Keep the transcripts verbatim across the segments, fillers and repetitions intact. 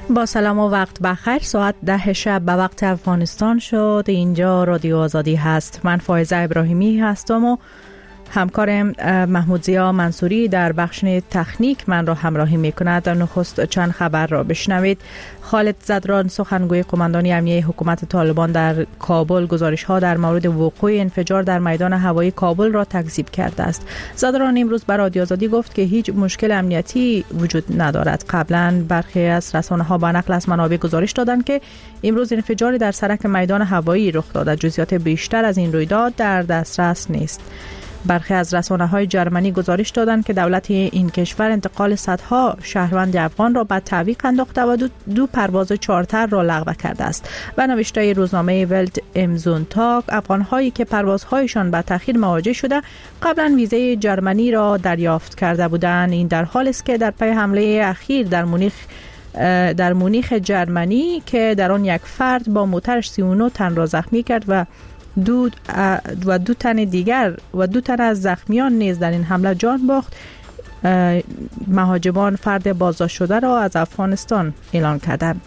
با سلام و وقت بخیر. ساعت ده شب به وقت افغانستان شد. اینجا رادیو آزادی هست. من فائزه ابراهیمی هستم و همکارم محمود ضیا منصوری در بخش تکنیک من را همراهی میکند. در نخست چند خبر را بشنوید. خالد زدران سخنگوی قماندانی امنیه حکومت طالبان در کابل گزارش ها در مورد وقوع انفجار در میدان هوایی کابل را تکذیب کرده است. زدران امروز بر رادیو آزادی گفت که هیچ مشکل امنیتی وجود ندارد. قبلا برخی از رسانه ها با نقل از منابع گزارش دادند که امروز انفجاری در سرک میدان هوایی رخ داده. جزئیات بیشتر از این رویداد در دسترس نیست. برخی از رسانه‌های جرمنی گزارش دادند که دولت این کشور انتقال صدها شهروند افغان را به تعویق انداخته و دو, دو پرواز چارتر را لغو کرده است. و نوشته روزنامه ولت ام زونتاگ افغان‌هایی که پروازهایشان به تأخیر مواجه شده قبلا ویزای جرمنی را دریافت کرده بودند. این در حالی است که در پی حمله اخیر در مونیخ در مونیخ جرمنی که در آن یک فرد با موترش سی و نه تن را زخمی کرد و دو و دو تن دیگر و دو تن از زخمیان نیز در این حمله جان باخت، مهاجمان فرد بازداشت شده را از افغانستان اعلام کردند.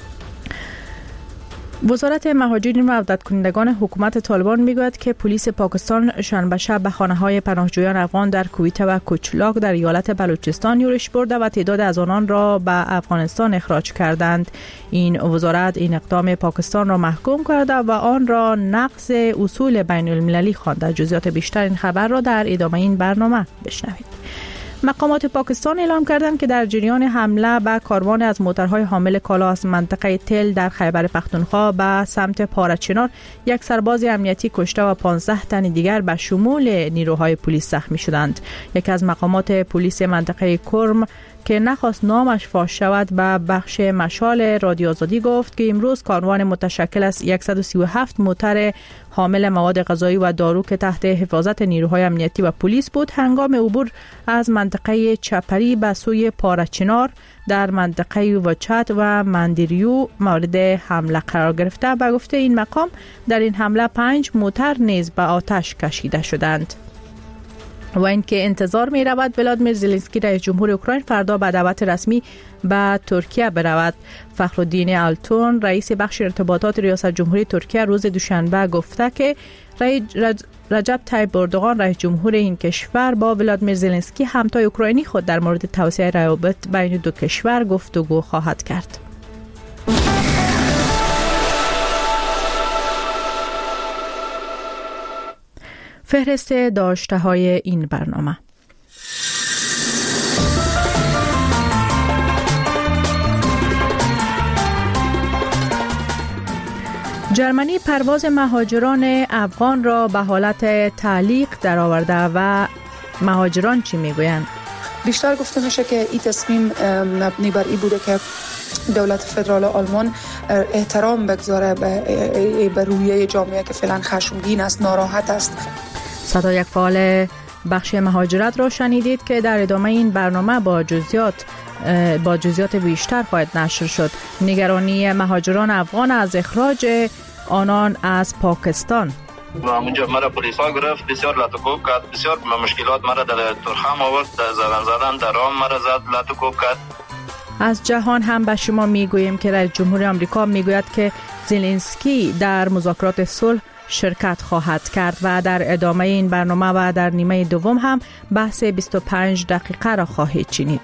وزارت مهاجرین و عودت کنندگان حکومت طالبان میگوید که پلیس پاکستان شنبه شب به خانه‌های پناهجویان افغان در کویت و کوچلاک در ایالت بلوچستان یورش برده و تعداد از آنان را به افغانستان اخراج کردند. این وزارت این اقدام پاکستان را محکوم کرده و آن را نقض اصول بین المللی خوانده. جزئیات بیشتر این خبر را در ادامه این برنامه بشنوید. مقامات پاکستان اعلام کردند که در جریان حمله به کاروان از موترهای حامل کالا از منطقه تل در خیبر پختونخوا به سمت پارچنار یک سرباز امنیتی کشته و پانزده تن دیگر به شمول نیروهای پلیس زخمی شدند. یکی از مقامات پلیس منطقه کرم که نخواست نامش فاش شود به بخش مشال رادیو آزادی گفت که امروز کاروان متشکل از صد و سی و هفت موتر حامل مواد غذایی و دارو که تحت حفاظت نیروهای امنیتی و پلیس بود هنگام عبور از منطقه چپری به سوی پارچنار در منطقه وچت و مندریو مورد حمله قرار گرفته. به گفته این مقام در این حمله پنج موتر نیز به آتش کشیده شدند. و اینکه انتظار می رود ولادیمیر زلنسکی رئیس جمهور اوکراین فردا به دعوت رسمی به ترکیه برود. فخرالدین آلتون رئیس بخش ارتباطات ریاست جمهوری ترکیه روز دوشنبه گفته که رجب طیب اردوغان رئیس جمهور این کشور با ولادیمیر زلنسکی همتای اوکراینی خود در مورد توسعه روابط بین دو کشور گفتگو خواهد کرد. فهرست داشته‌های این برنامه. جرمنی پرواز مهاجران افغان را به حالت تعلیق درآورده و مهاجران چی میگویند؟ بیشتر گفته میشه که این تصمیم مبنی بر این بوده که دولت فدرال آلمان احترام بگذاره به به روحیه جامعه که فعلا خشمگین است، ناراحت است. صدا یک فعال بخش مهاجرت را شنیدید که در ادامه این برنامه با جزئیات با جزئیات بیشتر خواهد نشر شد. نگرانی مهاجران افغان از اخراج آنان از پاکستان. اونجا مرا پلیس ها گرفت، بسیار لطوکوب کرد، بسیار مشکلات مرا در ترخم آورد، زدن زدن در آن مرا زد، لطوکوب کرد. از جهان هم به شما میگوییم که رئیس جمهور آمریکا میگوید که زلنسکی در مذاکرات صلح شرکت خواهد کرد و در ادامه این برنامه و در نیمه دوم هم بحث بیست و پنج دقیقه را خواهید شنید.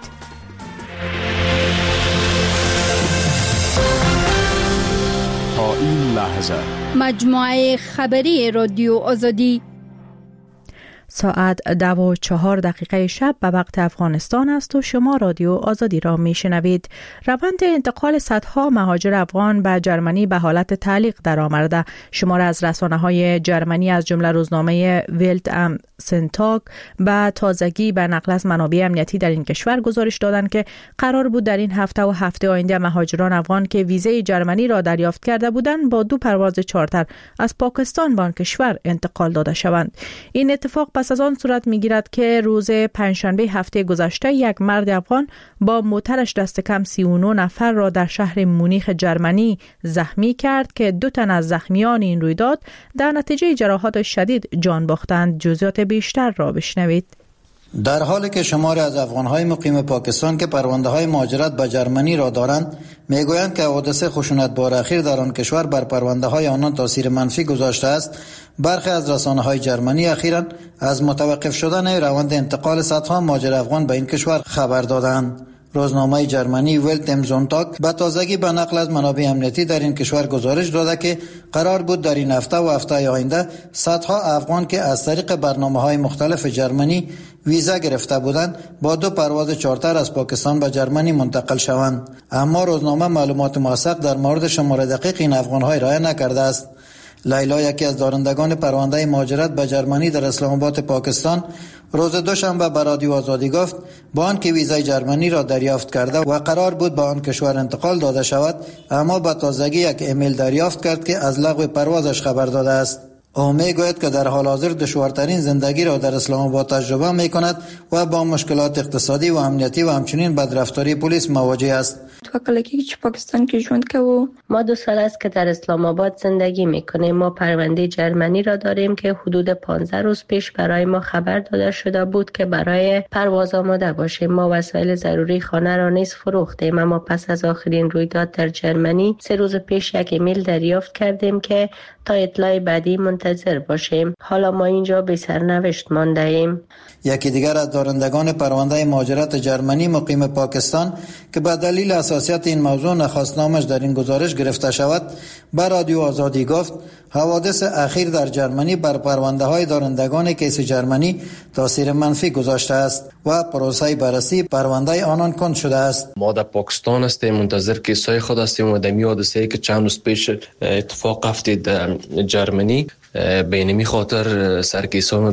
تا این لحظه مجموعه خبری رادیو آزادی ساعت دو و چهار دقیقه شب به وقت افغانستان است و شما رادیو آزادی را می شنوید. روند انتقال صدها مهاجر افغان به جرمنی به حالت تعلیق درآمده. شمار از رسانه‌های جرمنی از جمله روزنامه ولت ام سنتاگ به تازگی به نقل از منابع امنیتی در این کشور گزارش دادند که قرار بود در این هفته و هفته آینده مهاجران افغان که ویزای جرمنی را دریافت کرده بودند با دو پرواز چارتر از پاکستان به آن کشور انتقال داده شوند. این اتفاق پس از آن صورت می‌گیرد که روز پنجشنبه هفته گذشته یک مرد افغان با موترش دست کم سی و نه نفر را در شهر مونیخ جرمنی زخمی کرد که دو تن از زخمیان این رویداد در نتیجه جراحات شدید جان باختند. جزئیات بیشتر را بشنوید. در حالی که شماری از افغان‌های مقیم پاکستان که پرونده‌های مهاجرت به جرمنی را دارند میگویند که حوادث خشونت‌بار اخیر در آن کشور بر پرونده‌های آنان تاثیر منفی گذاشته است. برخی از رسانه‌های جرمنی اخیراً از متوقف شدن روند انتقال صدها مهاجر افغان به این کشور خبر دادند. روزنامه جرمنی ولت ام زونتاگ به تازگی به نقل از منابع امنیتی در این کشور گزارش داده که قرار بود در این هفته و هفته آینده صدها افغان که از طریق برنامه‌های مختلف جرمنی ویزا گرفته بودند با دو پرواز چارتر از پاکستان به جرمنی منتقل شوند، اما روزنامه معلومات موثق در مورد شماره دقیق این افغان‌ها ارائه نکرده است. لیلا، یکی از دارندگان پرونده مهاجرت به جرمنی در اسلام آباد پاکستان، روز دوشنبه به رادیو آزادی گفت با آنکه ویزای جرمنی را دریافت کرده و قرار بود به آن کشور انتقال داده شود، اما به تازگی یک ایمیل دریافت کرد که از لغو پروازش خبر داده است. او میگوید که در حال حاضر دشوارترین زندگی را در اسلام آباد تجربه می کند و با مشکلات اقتصادی و امنیتی و همچنین بدرفتاری پلیس مواجه است. تو کلکی که پاکستان که ژوند که و ما دو سال است که در اسلام آباد زندگی میکنیم. ما پرونده جرمنی را داریم که حدود پانزده روز پیش برای ما خبر داده شده بود که برای پرواز آماده باشیم. ما وسایل ضروری خانه را نیز فروختیم، اما پس از آخرین رویداد در جرمنی سه روز پیش یک ایمیل دریافت کردیم که تا اطلاع بعدی منتظر باشیم. حالا ما اینجا به سرنوشت مانده ایم. یکی دیگر از دارندگان پرونده مهاجرت جرمنی مقیم پاکستان که به دلیل حساسیت این موضوع نخواست نامش در این گزارش گرفته شود، به رادیو آزادی گفت حوادث اخیر در جرمنی بر پرونده های دارندگان کیس جرمنی تاثیر منفی گذاشته است و پروسه بررسی پرونده آنان کند شده است. ما در پاکستان هستیم، منتظر کیسای خود هستیم و در حادثه‌ای که چند روز پیش اتفاق افتاد در جرمنی به اینمی خاطر سرکیسان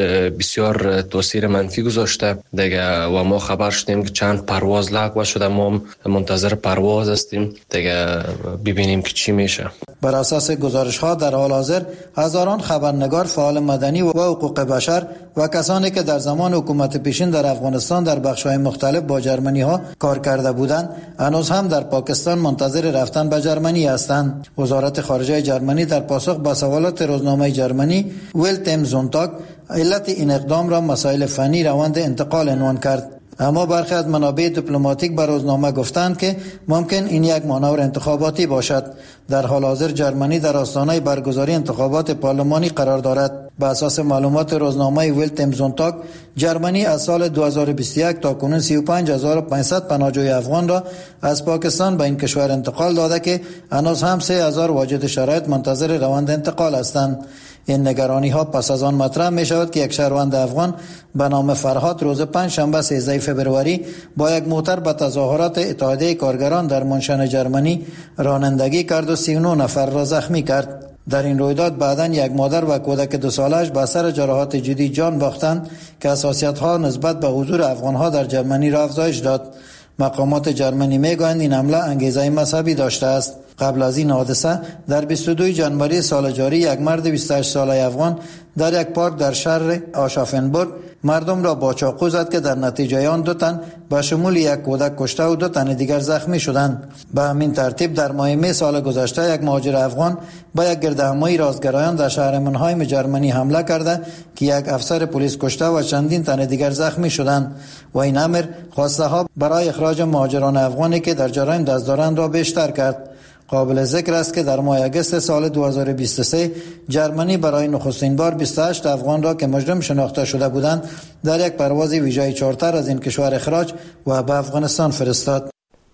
بسیار تاثیر منفی گذاشته دیگه و ما خبر شدیم که چند پرواز لغو شده. ما منتظر پرواز هستیم دیگه ببینیم که چی میشه. بر اساس گزارش ها در حال حاضر هزاران خبرنگار، فعال مدنی و حقوق بشر و کسانی که در زمان حکومت پیشین در افغانستان در بخش‌های مختلف با جرمنی ها کار کرده بودند هنوز هم در پاکستان منتظر رفتن به جرمنی هستند. وزارت خارجه جرمنی در پاسخ به سوالات روزنامه جرمنی ولت ام زونتاگ علت این اقدام را مسائل فنی روند انتقال عنوان کرد، اما برخی از منابع دیپلماتیک به روزنامه گفتند که ممکن این یک مانور انتخاباتی باشد. در حال حاضر جرمنی در آستانه برگزاری انتخابات پارلمانی قرار دارد. به اساس معلومات روزنامه ولت ام زونتاگ، جرمنی از سال دو هزار و بیست و یک تا کنون سی و پنج هزار و پانصد پناهجوی افغان را از پاکستان به این کشور انتقال داده که هنوز هم سه هزار واجد شرایط منتظر روند انتقال هستند. این نگرانی ها پس از آن مطرح می شود که یک شهروند افغان به نام فرهاد روز پنج شنبه سیزده فوریه با یک موتر به تظاهرات اتحادیه کارگران در منشن جرمنی رانندگی کرد و سی و نه نفر را زخمی کرد. در این رویداد بعداً یک مادر و کودک دو سالش به اثر جراحات جدی جان باختند که حساسیت ها نسبت به حضور افغان ها در جرمنی را افزایش داد. مقامات جرمنی میگویند این حمله انگیزه مذهبی داشته است. قبل از این حادثه در بیست و دو ژانویه سال جاری یک مرد بیست و هشت ساله افغان در یک پارک در شهر آشافنبورگ مردم را با چاقو زد که در نتیجه آن دو تن به شمول یک کودک کشته و دو تن دیگر زخمی شدند. به همین ترتیب در ماه می سال گذشته یک مهاجر افغان با یک گردهمایی رازگرایان در شهر منهایم جرمنی حمله کرده که یک افسر پلیس کشته و چندین تن دیگر زخمی شدند و این امر خواسته ها برای اخراج مهاجران افغانی که در جرایم دست دارند را بیشتر کرد. قابل ذکر است که در ماه اگست سال دو هزار و بیست و سه جرمنی برای نخستین بار بیست و هشت افغان را که مجرم شناخته شده بودند در یک پرواز ویژه چارتر از این کشور اخراج و به افغانستان فرستاد.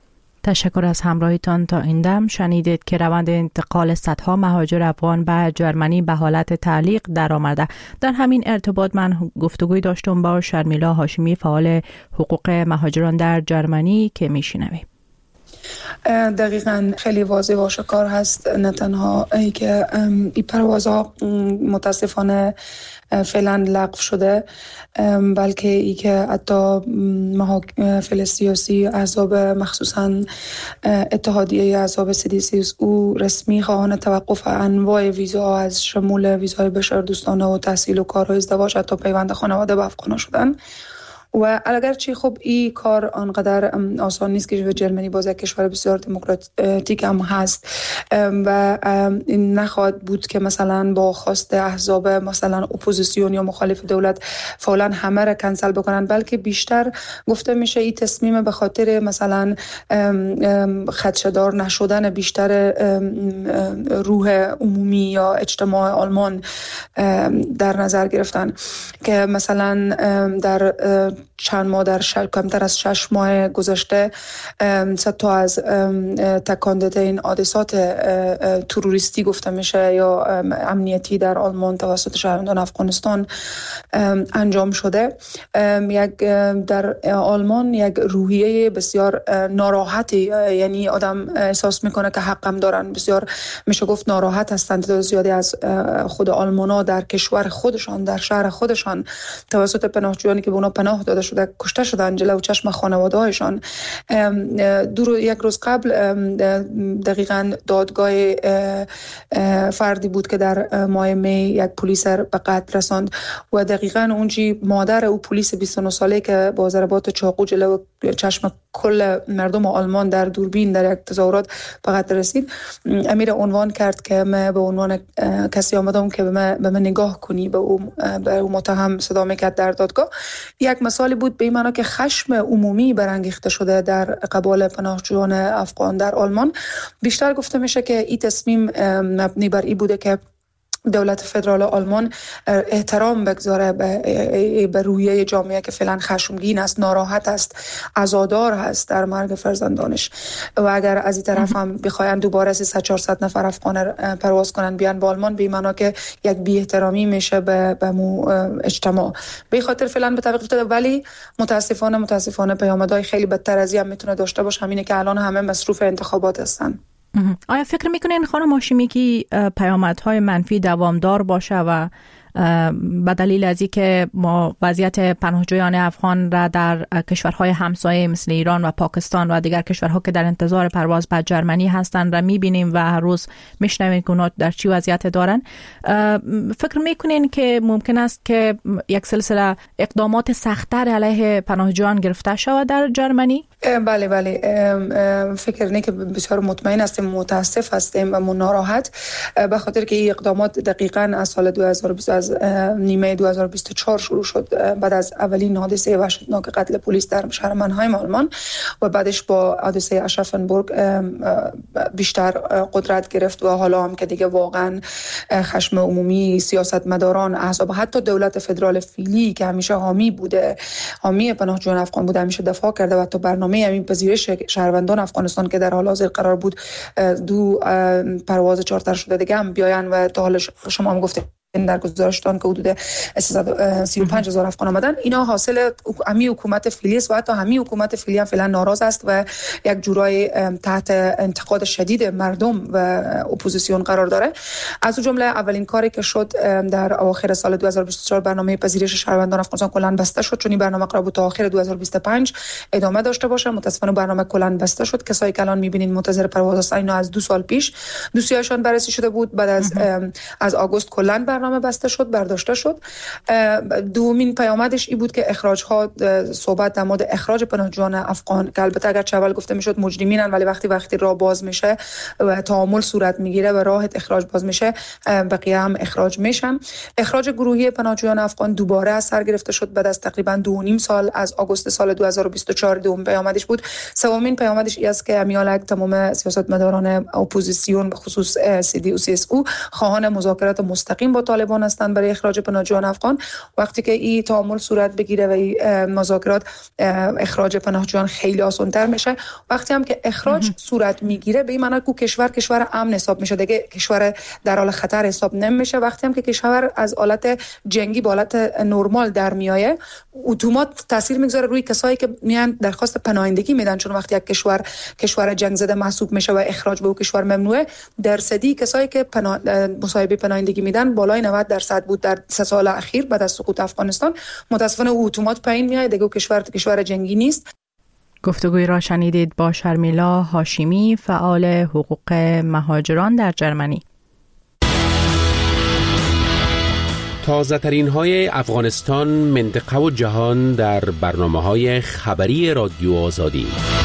تشکر از همراهیتان. تا این دم شنیدید که روند انتقال صدها مهاجر افغان به جرمنی به حالت تعلیق درآمده. در همین ارتباط من گفتگوی داشتم با شرمیلا هاشمی، فعال حقوق مهاجران در جرمنی، که میشنویم. دقیقاً خیلی واضح و آشکار هست، نه تنها ای که این پروازها متاسفانه فعلا لغو شده، بلکه ای که حتی محافل سیاسی احزاب مخصوصاً اتحادیه احزاب سی دی سی او رسمی خواهان توقف انواع ویزا از شمول ویزای بشردوستانه و تحصیل و کار و ازدواج حتی پیوند خانواده به افغان‌ها شدن و اگرچه خب این کار آنقدر آسان نیست که جرمنی باز یک کشور بسیار دموکراتیک هم هست و این نخواهد بود که مثلا با خواست احزاب مثلا اپوزیسیون یا مخالف دولت فعلا همه را کنسل بکنن، بلکه بیشتر گفته میشه این تصمیم به خاطر مثلا خدشه‌دار نشدن بیشتر روح عمومی یا اجتماع آلمان در نظر گرفتن که مثلا در چند ماه در شش کمتر از شش ماه گذشته صد تا از تکان داده این حادثات تروریستی گفته میشه یا امنیتی در آلمان توسط شهروندان افغانستان انجام شده. یک در آلمان یک روحیه بسیار ناراحتی، یعنی آدم احساس میکنه که حقم دارن، بسیار میشه گفت ناراحت هستند. تعداد زیادی از خود آلمانا در کشور خودشان در شهر خودشان توسط پناهجویانی که به اونا پناه داده شده کشته شدن جلو چشم خانواده‌هایشان. دو یک روز قبل دقیقاً دادگاه فردی بود که در ماه می یک پلیس به قتل رساند و دقیقاً اونجی مادر او پلیس بیست و نه ساله که با ضربات چاقو جلو چشم کل مردم آلمان در دوربین در یک تظاهرات به قتل رسید، امیر عنوان کرد که من به عنوان کسی آمدم که به من, به من نگاه کنی. به او به او متهم صدا میکرد در دادگاه. یک مثالی بود به این معنا که خشم عمومی برانگیخته شده در قبال پناهجویان افغان در آلمان. بیشتر گفته میشه که این تصمیم مبنی بر این بوده که دولت فدرال آلمان احترام بگذاره به, به روحیه جامعه که فعلا خشمگین است، ناراحت است، عزادار هست در مرگ فرزندانش و اگر از این طرف هم بخواین دوباره سیصد چهارصد نفر افغان پرواز کنن بیان با آلمان، به معنی که یک بی احترامی میشه به به مو اجتماع. به خاطر فعلا به تعویق افتاده، ولی متاسفانه متاسفانه پیامدهای خیلی بدتر از این هم میتونه داشته باشه. همینه که الان همه مصروف انتخابات هستن. آیا فکر میکنین خانم هاشمی که پیامدهای منفی دوامدار باشه و به دلیل از اینکه ما وضعیت پناهجویان افغان را در کشورهای همسایه مثل ایران و پاکستان و دیگر کشورها که در انتظار پرواز به جرمنی هستند را میبینیم و هر روز میشنویم که اونا در چی وضعیت دارن، فکر میکنین که ممکن است که یک سلسله اقدامات سخت‌تر علیه پناهجویان گرفته شود در جرمنی؟ بله بله فکر نه که بسیار مطمئن هستیم، متاسف هستیم و ناراحت به خاطر که این اقدامات دقیقاً از سال دو هزار و بیست از نیمه دو هزار و بیست و چهار شروع شد بعد از اولین حادثه وحشتناک قتل پلیس در شهر منهایم آلمان و بعدش با حادثه اشرافنبورگ بیشتر قدرت گرفت و حالا هم که دیگه واقعاً خشم عمومی، سیاستمداران، احزاب، حتی دولت فدرال فعلی که همیشه حامی بوده، حامی پناهجویان افغان بوده، همیشه دفاع کرده و تو برنامه همین پذیرش شهروندان افغانستان که در حال حاضر قرار بود دو پرواز چارتر شده دیگه هم بیاین و تا حال شما هم گفته در گزارشتان که حدود سیصد و سی و پنج هزار افغان آمدن، اینا حاصل همی حکومت فعلی است و حتی همی حکومت فعلی هم فعلا ناراض است و یک جورای تحت انتقاد شدید مردم و اپوزیسیون قرار داره. از اون جمله اولین کاری که شد در اواخر سال دو هزار و بیست و چهار برنامه پذیرش شهروندان افغانستان کلا بسته شد، چون این برنامه قرار بود تا آخر دو هزار و بیست و پنج ادامه داشته باشه. متاسفانه برنامه کلا بسته شد. کسایی که الان می‌بینید منتظر پرواز هستن اینا از دو سال پیش دوسیه‌شان بررسی شده بود، بعد از از آگوست کلا برنامه بسته شد، برداشته شد. دومین پیامدش این بود که اخراج ها، صحبت در مورد اخراج پناهجویان افغان که البته اگر اول گفته میشد مجرمینن، ولی وقتی وقتی راه باز میشه و تعامل صورت میگیره و راه اخراج باز میشه، بقیه هم اخراج میشن. اخراج گروهی پناهجویان افغان دوباره از سر گرفته شد بعد از تقریبا دو و نیم سال، از آگوست سال دو هزار و بیست و چهار. دوم پیامدش بود. سومین پیامدش این است که امیالک تمام سیاستمداران اپوزیسیون به خصوص سی دی و سی اس او خواهان مذاکرات مستقیم با طالبان هستند برای اخراج پناهجویان افغان. وقتی که این تعامل صورت بگیره و این مذاکرات، اخراج پناهجویان خیلی آسان‌تر میشه. وقتی هم که اخراج مهم. صورت میگیره به این معنی که کشور کشور امن حساب میشه، دیگه کشور در حال خطر حساب نمیشه. وقتی هم که کشور از حالت جنگی به حالت نرمال در میایه، اتومات تاثیر میگذاره روی کسایی که میان درخواست پناهندگی میدن، چون وقتی یک کشور کشور جنگ زده محسوب میشه و اخراج به اون کشور ممنوعه، درصدی کسایی که پناه... مصاحبه پناهندگی میدن بالای نود درصد بود در سه سال اخیر بعد از سقوط افغانستان. متاسفانه اتومات پایین میاد، دیگه کشور کشور جنگی نیست. گفتگوی را شنیدید با شرمیلا هاشمی، فعال حقوق مهاجران در جرمنی. تازه ترین های افغانستان، منطقه و جهان در برنامه های خبری رادیو آزادی.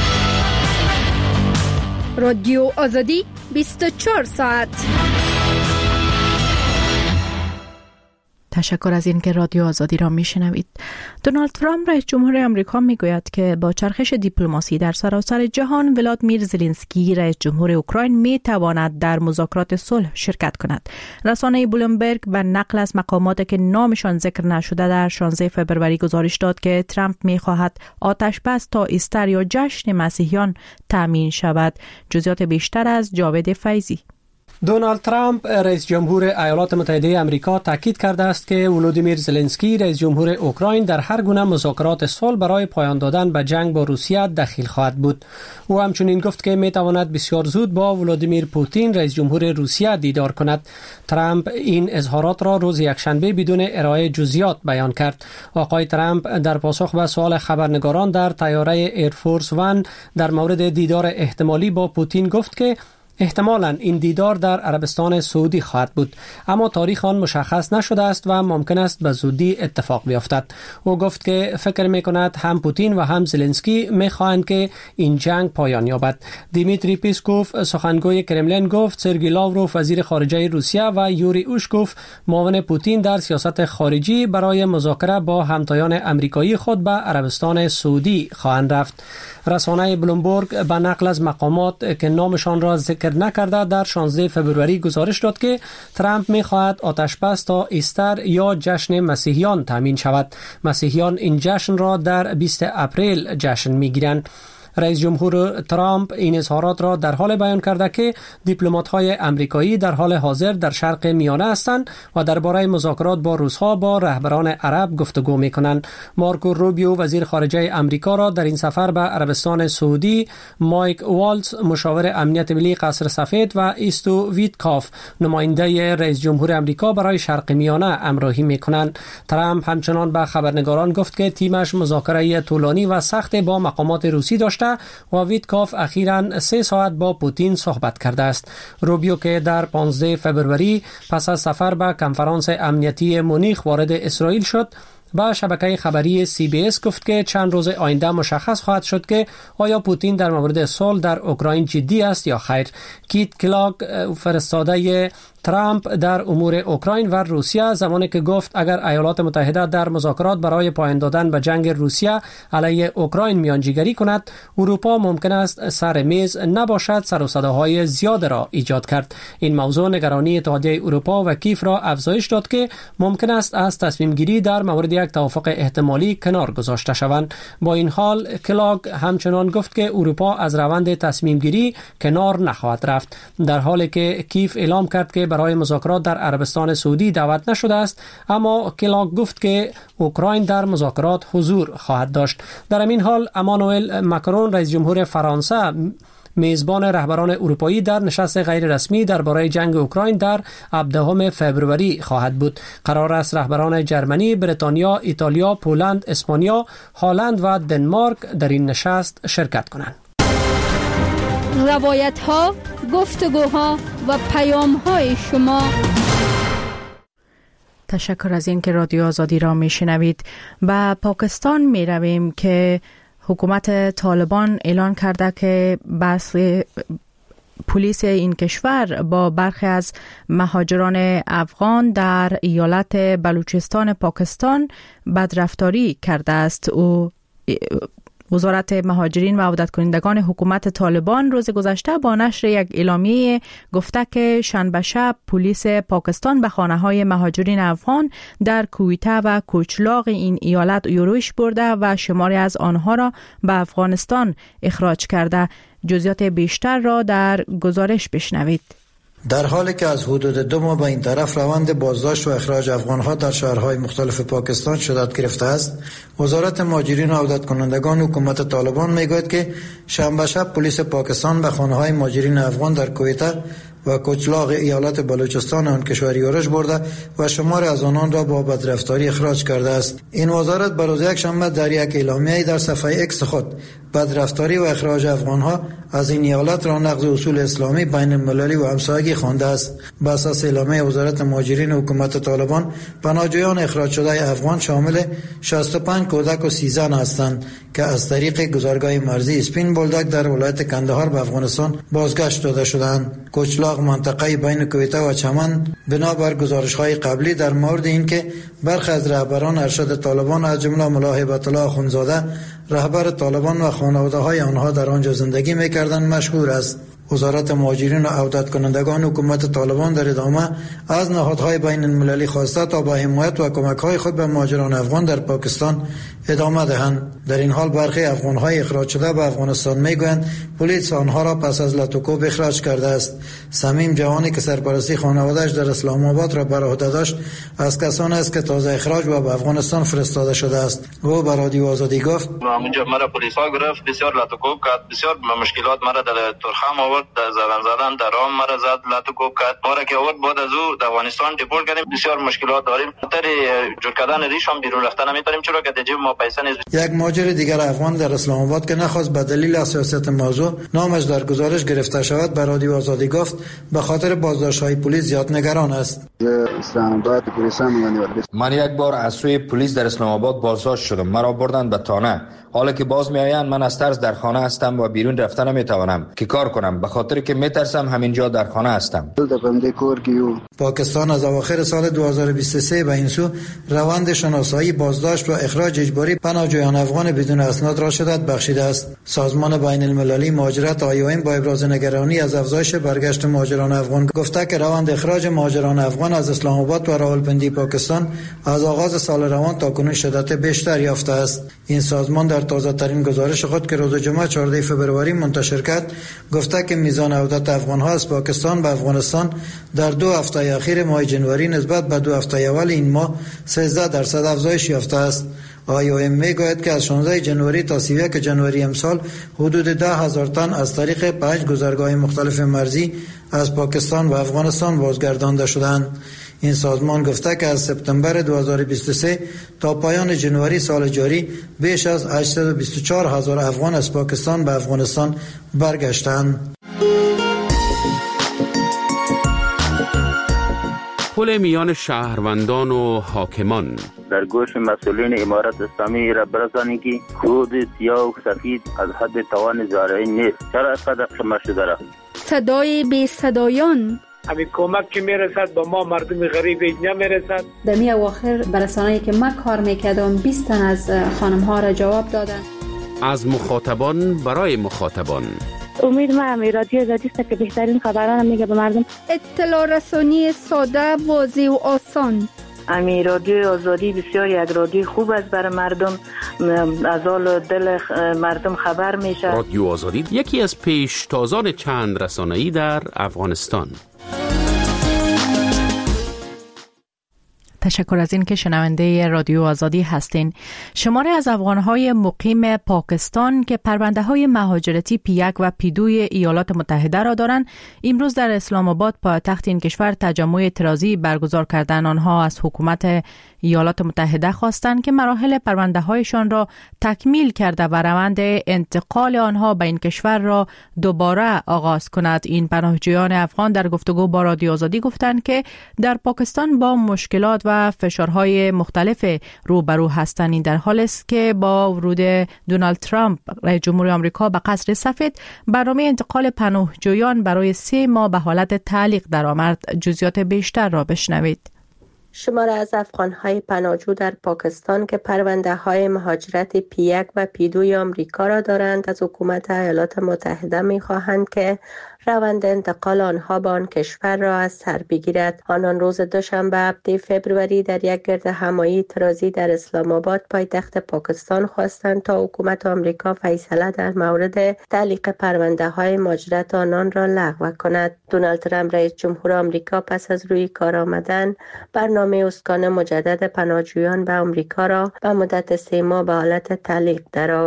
رادیو آزادی بیست و چهار ساعت. تشکر از این که رادیو آزادی را میشنوید. دونالد ترامپ رئیس جمهور آمریکا میگوید که با چرخش دیپلماسی در سراسر جهان، ولادیمیر زلنسکی رئیس جمهور اوکراین میتواند در مذاکرات صلح شرکت کند. رسانه بلومبرگ به نقل از مقاماتی که نامشان ذکر نشده در شانزده فوریه گزارش داد که ترامپ میخواهد آتش بس تا ایستر یا جشن مسیحیان تامین شود. جزئیات بیشتر از جاوید فیضی. دونالد ترامپ رئیس جمهور ایالات متحده آمریکا تاکید کرده است که ولودیمیر زلنسکی رئیس جمهور اوکراین در هر گونه مذاکرات صلح برای پایان دادن به جنگ با روسیه دخیل خواهد بود. او همچنین گفت که می تواند بسیار زود با ولودیمیر پوتین رئیس جمهور روسیه دیدار کند. ترامپ این اظهارات را روز یکشنبه بدون ارائه جزئیات بیان کرد. آقای ترامپ در پاسخ به سوال خبرنگاران در طیاره ایرفورس ون در مورد دیدار احتمالی با پوتین گفت که احتمالاً این دیدار در عربستان سعودی خواهد بود، اما تاریخ آن مشخص نشده است و ممکن است به زودی اتفاق بیفتد. او گفت که فکر می‌کند هم پوتین و هم زلنسکی می‌خواهند که این جنگ پایان یابد. دیمیتری پیسکوف سخنگوی کرملین گفت سرگئی لاوروف وزیر خارجه روسیه و یوری اوشکوف معاون پوتین در سیاست خارجی برای مذاکره با همتایان آمریکایی خود به عربستان سعودی خواهند رفت. رسانه بلومبرگ به نقل از مقامات که نامشان را ذکر نکرده در شانزده فوریه گزارش داد که ترامپ می‌خواهد آتش بس تا ایستر یا جشن مسیحیان تامین شود. مسیحیان این جشن را در بیست اپریل جشن می‌گیرند. رئیس جمهور ترامپ این اظهارات را در حال بیان کرده که دیپلمات‌های آمریکایی در حال حاضر در شرق میانه هستند و درباره مذاکرات با روس‌ها با رهبران عرب گفتگو می‌کنند. مارکو روبیو وزیر خارجه آمریکا را در این سفر به عربستان سعودی، مایک والتز مشاور امنیت ملی قصر سفید و ایستو ویتکاف نماینده رئیس جمهور آمریکا برای شرق میانه همراهی می‌کنند. ترامپ همچنان به خبرنگاران گفت که تیمش مذاکره طولانی و سخت با مقامات روسی داشته و ویتکاف اخیراً سه ساعت با پوتین صحبت کرده است. روبیو که در پانزده فوریه پس از سفر به کنفرانس امنیتی مونیخ وارد اسرائیل شد، با شبکه خبری سی بی اس گفت که چند روز آینده مشخص خواهد شد که آیا پوتین در مورد صلح در اوکراین جدی است یا خیر. کیت کلاگ فرستاده ترامپ در امور اوکراین و روسیه زمانی که گفت اگر ایالات متحده در مذاکرات برای پایان دادن به جنگ روسیه علیه اوکراین میانجیگری کند، اروپا ممکن است سر میز نباشد، سر و صداهای زیاد را ایجاد کرد. این موضوع نگرانی اتحادیه اروپا و کیف را افزایش داد که ممکن است از تصمیم گیری در مورد یک توافق احتمالی کنار گذاشته شوند. با این حال کلاگ همچنان گفت که اروپا از روند تصمیم گیری کنار نخواهد رفت، در حالی که کیف اعلام کرد که برای مذاکرات در عربستان سعودی دعوت نشده است، اما کلاگ گفت که اوکراین در مذاکرات حضور خواهد داشت. در همین حال امانوئل ماکرون رئیس جمهور فرانسه میزبان رهبران اروپایی در نشست غیر رسمی درباره جنگ اوکراین در هفدهم فوریه خواهد بود. قرار است رهبران جرمنی، بریتانیا، ایتالیا، پولند، اسپانیا، هلند و دنمارک در این نشست شرکت کنند. روایت ها، گفتگوها و پیام های شما. تشکر از این که رادیو آزادی را میشنوید. به پاکستان می رویم که حکومت طالبان اعلان کرده که بحث پلیس این کشور با برخی از مهاجران افغان در ایالت بلوچستان پاکستان بدرفتاری کرده است. او وزارت مهاجرین و عودت کنندگان حکومت طالبان روز گذشته با نشر یک اعلامیه گفته که شنبه شب پلیس پاکستان به خانه‌های مهاجرین افغان در کویته و کوچلاق این ایالت یورش برده و شماری از آنها را به افغانستان اخراج کرده. جزئیات بیشتر را در گزارش بشنوید. در حالی که از حدود دو ماه به این طرف روند بازداشت و اخراج افغانها در شهرهای مختلف پاکستان شدت گرفته است، وزارت مهاجرین و عودت کنندگان حکومت طالبان میگوید که شنبه شب پلیس پاکستان به خانه‌های مهاجرین افغان در کویته و کچلاق ایالت بلوچستان آن کشور یورش برده و شمار از آنان را با بدرفتاری اخراج کرده است. این وزارت بر روز یکشنبه در یک اعلامیه در صفحه اکس خود بدرفتاری و اخراج افغانها از این ایالت را نقض اصول اسلامی بین المللی و همسایگی خوانده است. بر اساس اعلامیه وزارت مهاجرین حکومت طالبان، پناهجویان اخراج شده افغان شامل شصت و پنج کودک و سی زن هستند که از طریق گذرگاه مرزی اسپین بولدک در ولایت کندهار به افغانستان بازگشت داده شدند. کچلاق منطقه بین کویته و چمن بنابر گزارش‌های قبلی در مورد اینکه برخی از رهبران ارشد طالبان از جمله ملا هیبت الله اخوندزاده رهبر طالبان و خانواده‌های آنها در آنجا زندگی می‌کردند مشهور است. وزارت مهاجرین و عودت کنندگان حکومت طالبان در ادامه از نهادهای بین المللی خواسته تا با حمایت و کمک‌های خود به مهاجران افغان در پاکستان ادامه دهند. در این حال برخی افغان‌های اخراج شده به افغانستان می‌گویند پلیس آنها را پس از لطوکوب اخراج کرده است. صمیم جوانی که سرپرستی خانواده‌اش در اسلام آباد را بر عهده داشت از کسانی است که تازه اخراج و به افغانستان فرستاده شده است. او به رادیو آزادی گفت: اونجا مرا پلیس‌ها گرفت، بسیار لطوکوب کرد، بسیار مشکلات مرا در ترخم آورد، در زبان زدن در رام مرا زد، لطوکوب کرد. ما را که آورد بعد از او در افغانستان دیپورت کردیم. بسیار مشکلات داریم. خاطر جور کردن ریش هم بیرون رفتن نمی‌تونیم، چرا که دیگه ما پیسه نیست. یک مهاجر دیگر افغان در اسلام آباد که نخواست به دلیل حساسیت موضوع نامش در گزارش گرفته شود به رادیو آزادی گفت به خاطر بازداشت‌های پلیس زیاد نگران است. اسلام آباد پلیس من یک بار از سوی پلیس در اسلام آباد بازداشت شدم. مرا بردند به تانه. حالا که باز میآیند من از ترس در خانه هستم و بیرون رفتن نمیتوانم که کار کنم، به خاطر که میترسم همینجا در خانه هستم. پاکستان از اواخر سال دو هزار و بیست و سه به این سو روند شناسایی، بازداشت و اخراج اجباری پناهجویان افغان بدون اسناد را شدت بخشیده است. سازمان بین المللی مهاجرت آی او ام با ابراز نگرانی از افزایش برگشت مهاجران افغان گفته که روند اخراج مهاجران افغان از اسلام آباد و راولپنڈی پاکستان از آغاز سال روان تاکنون شدت بیشتر یافته است. این سازمان در تازه ترین گزارش خود که روز جمعه چهاردهم فوریه منتشر کرد گفته که میزان عودت افغان ها از پاکستان به افغانستان در دو هفته اخیر ماه جنوری نسبت به دو هفته اول این ماه سیزده درصد افزایش یافته است. آی او ام میگوید که از شانزده جنوری تا سی و یک جنوری امسال حدود ده هزار تن از طریق پنج گذرگاه مختلف مرزی از پاکستان و افغانستان بازگردانده شدند. این سازمان گفته که از سپتامبر دو هزار و بیست و سه تا پایان جنوری سال جاری بیش از هشتصد و بیست و چهار هزار افغان از پاکستان به افغانستان برگشتند. پل میان شهروندان و حاکمان در گوش مسئولین امارت اسلامی را برسانید که خود سیاه و سفید از حد توان زارعی نیست. چرا اینقدر خمه شده را؟ صدای بی صدایان همین کمک که میرسد با ما مردم غریب اینجا میرسد. در می اواخر برسانه‌ای که من کار میکردم بیست تن از خانم ها را جواب دادن. از مخاطبان برای مخاطبان. امید ما هم رادیو آزادی است که بهترین خبران میگه به مردم. اطلاع رسانی ساده، واضح و آسان. امی رادیو آزادی بسیار یک رادیو خوب است برای مردم، از حال دل مردم خبر میشه. رادیو آزادی یکی از پیشتازان چند رسانه‌ای در افغانستان. تشکر از این که شنونده رادیو آزادی هستین. شماری از افغانهای مقیم پاکستان که پرونده های مهاجرتی پی یک و پی دو ایالات متحده را دارند، امروز در اسلام آباد پایتخت این کشور تجمع اعتراضی برگزار کردن. آنها از حکومت ایالات متحده خواستند که مراحل پرونده هایشان را تکمیل کرده و روند انتقال آنها به این کشور را دوباره آغاز کند. این پناهجویان افغان در گفتگو با رادیو آزادی گفتند که در پاکستان با مشکلات و فشارهای مختلف روبرو هستند. این در حالی است که با ورود دونالد ترامپ رئیس جمهور آمریکا به قصر سفید، برنامه انتقال پناهجویان برای سه ماه به حالت تعلیق درآمد. جزئیات بیشتر را بشنوید. شماره از افغان‌های پناهجو در پاکستان که پرونده‌های مهاجرت پی یک و پی دو آمریکا را دارند از حکومت ایالات متحده می‌خواهند که روند انتقال آنها به آن کشور را از سر بگیرد. آنان روز دوشنبه هفده فوریه در یک گرد همایی اعتراضی در اسلام آباد پایتخت پاکستان خواستند تا حکومت آمریکا فیصله در مورد تعلیق پرونده‌های مهاجرت آنان را لغو کند. دونالد ترامپ رئیس جمهور آمریکا پس از روی کار آمدن برنامه اسکان مجدد پناهجویان به آمریکا را به مدت سه ماه به حالت تعلیق درآورد.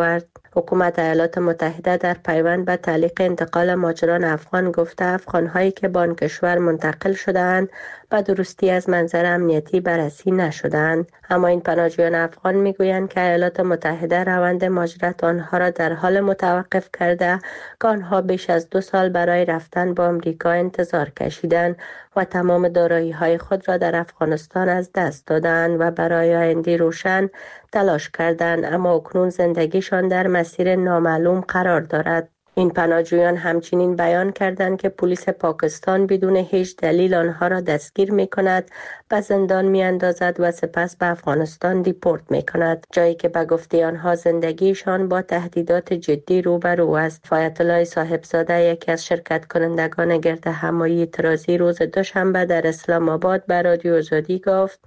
حکومت ایالات متحده در پیوند به تعلیق انتقال مهاجران افغان گفته افغان‌هایی که به آن کشور منتقل شده‌اند به درستی از منظر امنیتی بررسی نشدند. اما این پناهجویان افغان میگویند که ایالات متحده روند مهاجرت آنها را در حال متوقف کرده که آنها بیش از دو سال برای رفتن به آمریکا انتظار کشیدند و تمام دارایی‌های خود را در افغانستان از دست دادند و برای آینده روشن تلاش کردند، اما اکنون زندگیشان در مسیر نامعلوم قرار دارد. این پناهجویان همچنین بیان کردند که پلیس پاکستان بدون هیچ دلیل آنها را دستگیر می کند، به زندان می اندازد و سپس به افغانستان دیپورت می کند، جایی که به گفته آنها زندگیشان با تهدیدات جدی روبرو است. آیت الله صاحبزاده، یکی از شرکت کنندگان گرد همایی اعتراضی، روز دوشنبه در اسلام آباد به رادیو آزادی گفت: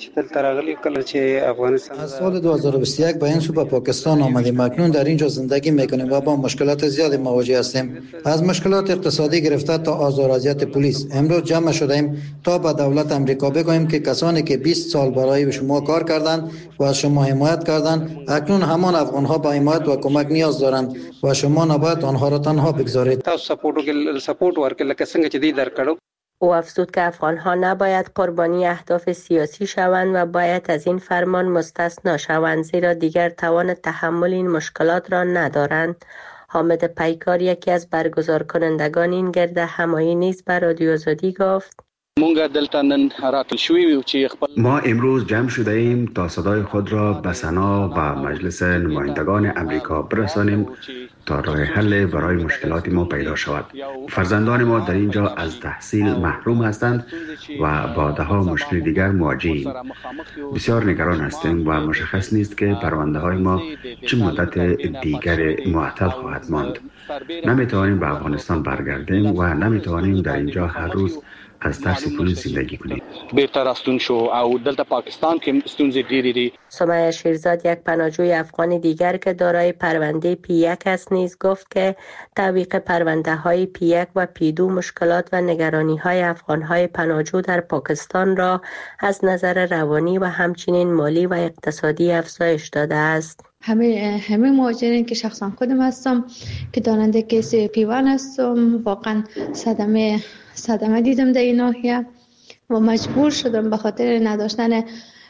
از سال دو هزار و بیست و یک به این سو به پاکستان آمدیم، اکنون در اینجا زندگی میکنیم و با مشکلات زیادی مواجه هستیم، از مشکلات اقتصادی گرفته تا آزار و اذیت پلیس. امروز جمع شدیم تا به دولت امریکا بگوییم که کسانی که بیست سال برای شما کار کردند و از شما حمایت کردند، اکنون همان افغانها به حمایت و کمک نیاز دارند و شما نباید آنها را تنها بگذارید. او افزود که افغانها نباید قربانی اهداف سیاسی شوند و باید از این فرمان مستثنا شوند، زیرا دیگر توان تحمل این مشکلات را ندارند. حامد پیکار، یکی از برگزار کنندگان این گرد همایی، نیز به رادیو آزادی گفت: ما امروز جمع شده ایم تا صدای خود را به سنا و مجلس نمایندگان امریکا برسانیم تا راه حل برای مشکلات ما پیدا شود. فرزندان ما در اینجا از تحصیل محروم هستند و با ده ها مشکل دیگر مواجهیم. بسیار نگران هستیم و مشخص نیست که پرونده های ما چه مدت دیگر معطل خواهد ماند. نمیتوانیم به افغانستان برگردیم و نمیتوانیم در اینجا هر روز از ترس پلیس زندگی کنید. بهتر استون شو او دلته پاکستان کې ستونزې ډېرې دي. سمیه شیرزاد، یک پناهجوی افغان دیگر که دارای پرونده پی یک است، نیز گفت که تعویق پرونده های پی یک و پی دو مشکلات و نگرانی های افغان های پناهجو در پاکستان را از نظر روانی و همچنین مالی و اقتصادی افزایش داده است. همه همه مهاجرین که شخصا خودم هستم که دارنده کیس پی یک هستم، واقعا صدمه صدمه دیدم در این ناحیه و مجبور شدم به خاطر نداشتن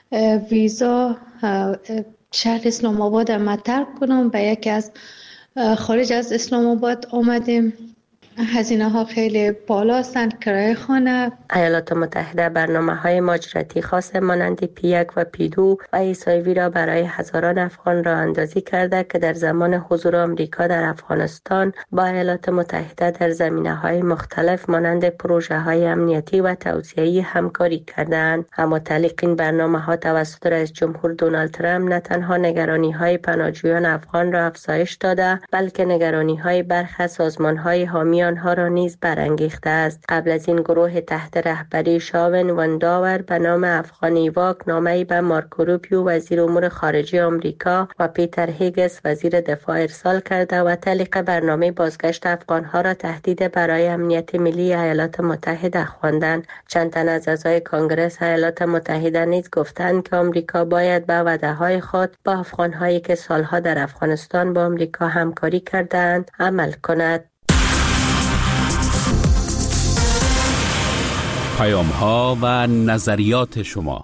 ویزا شهر اسلام آباد ما ترک کنم. به یکی از خارج از اسلام آباد آمدیم. هزینه ها خیلی بالا هستند، کرایه خانه. ایالات متحده برنامه های مهاجرتی خاص مانند پی یک و پی دو و ایسایوی را برای هزاران افغان راه اندازی کرده که در زمان حضور آمریکا در افغانستان با ایالات متحده در زمینه های مختلف مانند پروژه های امنیتی و توسعه‌ای همکاری کردند. اما تعلیق این برنامه ها توسط رئیس جمهور دونالد ترامپ نه تنها نگرانی های پناهجویان افغان را افزایش داده، بلکه نگرانی های برخی از سازمان های حامی آنها را نیز برانگیخته است. قبل از این گروه تحت رهبری شاون ونداور به نام افغان ایواک نامه‌ای به مارکو روبیو وزیر امور خارجه آمریکا و پیتر هیگس وزیر دفاع ارسال کرده و تعلیق برنامه بازگشت افغانها را تهدید برای امنیت ملی ایالات متحده خواندند. چند تن از اعضای کنگره ایالات متحده نیز گفتند که آمریکا باید به وعده‌های خود با افغان‌هایی که سالها در افغانستان با آمریکا همکاری کردند عمل کند. پیام ها و نظریات شما.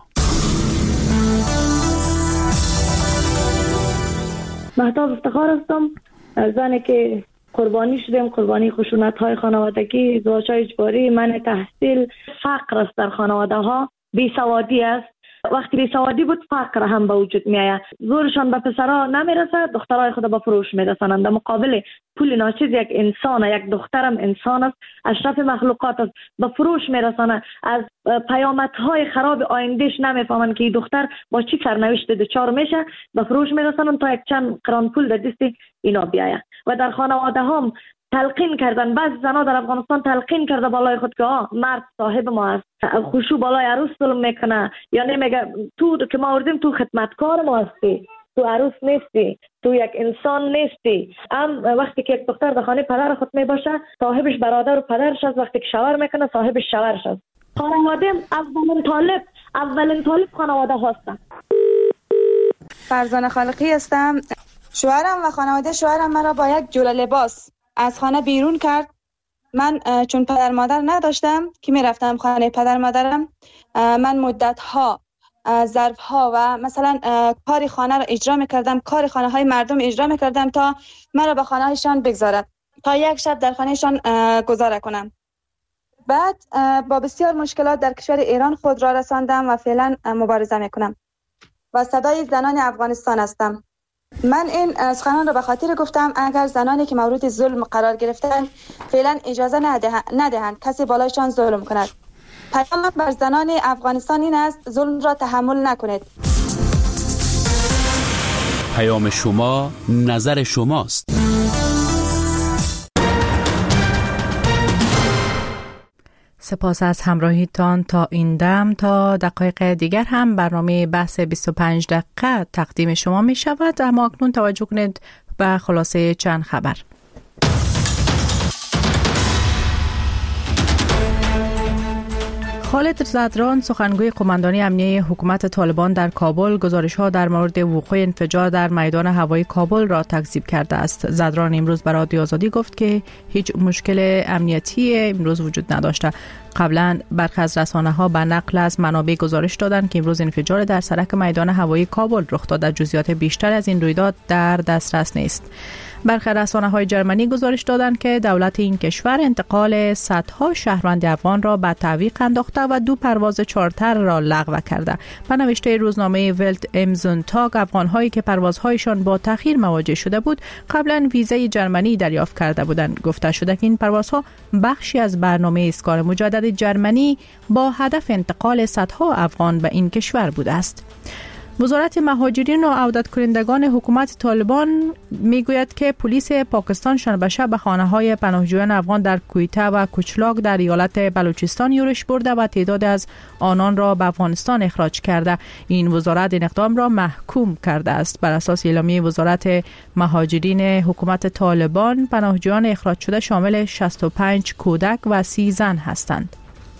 مهتاب افتخار هستم، زنی که قربانی شدیم، قربانی خشونت های خانوادگی، ازدواج های اجباری، منع تحصیل، فقر است در خانواده ها، بیسوادی است. وقتی بیسوادی بود فقر هم به وجود می آید. زورشان به پسرها نمیرسه، دخترای خود به فروش میرسانند. در مقابل پول ناچیز یک انسان، یک دخترم انسان است، اشرف مخلوقات است، به فروش میرسانه. از پیامدهای خراب آیندهش نمیفهمن که این دختر با چی سرنوشت دچار میشه، به فروش میرسانن تا یک چند قران پول در دست اینا بیاید. و در خانواده هم تلقین کردن، بعض زنا در افغانستان تلقین کرده بالای خود که آه مرد صاحب ما است، خوشو بالای عروس ظلم میکنه، یعنی میگه تو که ما آوردیم تو خدمتکار ما هستی، تو عروس نیستی، تو یک انسان نیستی. ام وقتی که یک دختر در خانه پدر خود میباشه، صاحبش برادر و پدرش است، وقتی که شوهر میکنه صاحبش شوهرش است. خانواده اولین طالب اولین طالب خانواده هستن. فرزانه خالقی هستم. شوهرم و خانواده شوهرم مرا با یک جوله لباس از خانه بیرون کرد. من چون پدر مادر نداشتم که می رفتم خانه پدر مادرم، من مدت ها ظرف ها و مثلا کار خانه را اجرا می کردم، کار خانه های مردم اجرا می کردم تا مرا به خانه هایشان بگذارد، تا یک شب در خانهشان گذاره کنم. بعد با بسیار مشکلات در کشور ایران خود را رساندم و فعلا مبارزه می کنم و صدای زنان افغانستان هستم. من این سخنان را به خاطر گفتم اگر زنانی که مورد ظلم قرار گرفتند فعلا اجازه ندهند ندهند کسی بالایشان ظلم کند. پیام بر زنان افغانستان این است ظلم را تحمل نکنید. پیام شما نظر شماست. سپاس از همراهیتان تا این دم. تا دقایق دیگر هم برنامه بحث بیست و پنج دقیقه تقدیم شما می شود، اما اکنون توجه کنید به خلاصه چند خبر. خالد زدران سخنگوی قماندانی امنیه حکومت طالبان در کابل گزارش‌ها در مورد وقوع انفجار در میدان هوایی کابل را تکذیب کرده است. زدران امروز به رادیو آزادی گفت که هیچ مشکل امنیتی امروز وجود نداشته. قبلا برخی از رسانه‌ها به نقل از منابع گزارش دادند که امروز انفجار در سرک میدان هوایی کابل رخ داده. جزئیات بیشتر از این رویداد در دسترس نیست. برخی رسانه‌های جرمنی گزارش دادند که دولت این کشور انتقال صدها شهروند افغان را به تعویق انداخته و دو پرواز چارتر را لغو کرده. به نوشته روزنامه ولت ام زونتاگ، افغان‌هایی که پروازهایشان با تأخیر مواجه شده بود قبلا ویزای جرمنی دریافت کرده بودند. گفته شده که این پروازها بخشی از برنامه اسکان مجدد جرمنی با هدف انتقال صدها افغان به این کشور بوده است. وزارت مهاجرین و عودت کنندگان حکومت طالبان میگوید که پلیس پاکستان شنبه شب به خانه‌های پناهجویان افغان در کویته و کوچلاک در ایالت بلوچستان یورش برده و تعداد از آنان را به افغانستان اخراج کرده. این وزارت این اقدام را محکوم کرده است. بر اساس اعلامیه وزارت مهاجرین حکومت طالبان، پناهجویان اخراج شده شامل شصت و پنج کودک و سی زن هستند.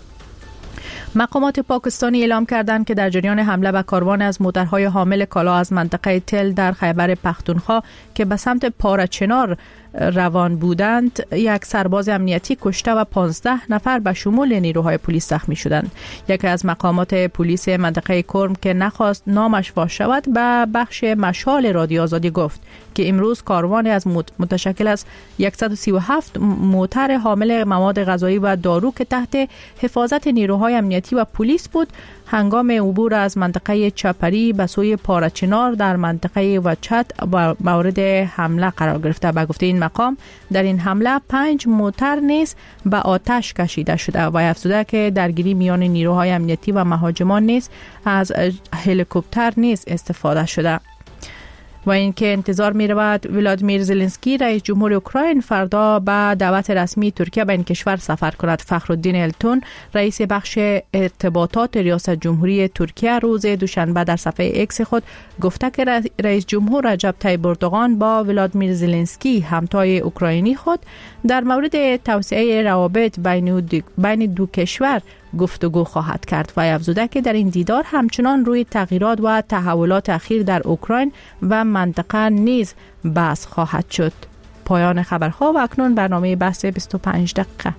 مقامات پاکستانی اعلام کردند که در جریان حمله به کاروان از موترهای حامل کالا از منطقه تل در خیبر پختونخوا که به سمت پارچنار روان بودند، یک سرباز امنیتی کشته و پانزده نفر به شمول نیروهای پلیس زخمی شدند. یکی از مقامات پلیس منطقه کرم که نخواست نامش فاش شود به بخش مشال رادیو آزادی گفت که امروز کاروان از متشکل از صد و سی و هفت موتر حامل مواد غذایی و دارو که تحت حفاظت نیروهای امنیتی و پلیس بود، هنگام عبور از منطقه چپری به سوی پارچنار در منطقه وچت و مورد حمله قرار گرفته. به گفته این مقام در این حمله پنج موتر نیز به آتش کشیده شده و افزوده که درگیری میان نیروهای امنیتی و مهاجمان نیز از هلیکوپتر نیز استفاده شده. و اینکه انتظار می رود ولادیمیر زلنسکی رئیس جمهور اوکراین فردا به دعوت رسمی ترکیه به این کشور سفر کند. فخرالدین التون رئیس بخش ارتباطات ریاست جمهوری ترکیه روز دوشنبه در صفحه ایکس خود گفته که رئیس جمهور رجب طیب اردوغان با ولادیمیر زلنسکی همتای اوکراینی خود در مورد توسعه روابط بین دو کشور گفتگو خواهد کرد و افزوده که در این دیدار همچنان روی تغییرات و تحولات اخیر در اوکراین و منطقه نیز بحث خواهد شد. پایان خبرها و اکنون برنامه بحث بیست و پنج دقیقه.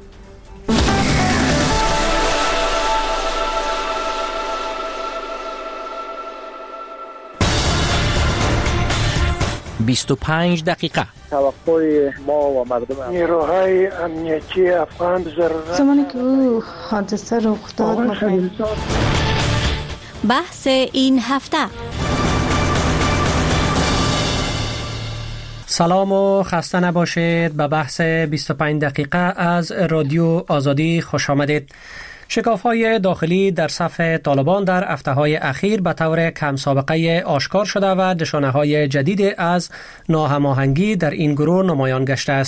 بیست و پنج دقیقه. توقع ما و مردم نیروهای امنیتی افغان ضرورت زمانی که او حادثه رخ داد بحث این هفته. سلام و خسته نباشید. به بحث بیست و پنج دقیقه از رادیو آزادی خوش آمدید. شکاف‌های داخلی در صف طالبان در هفته‌های اخیر به طور کم سابقه آشکار شده و نشانه‌های جدید از ناهماهنگی در این گروه نمایان گشته است.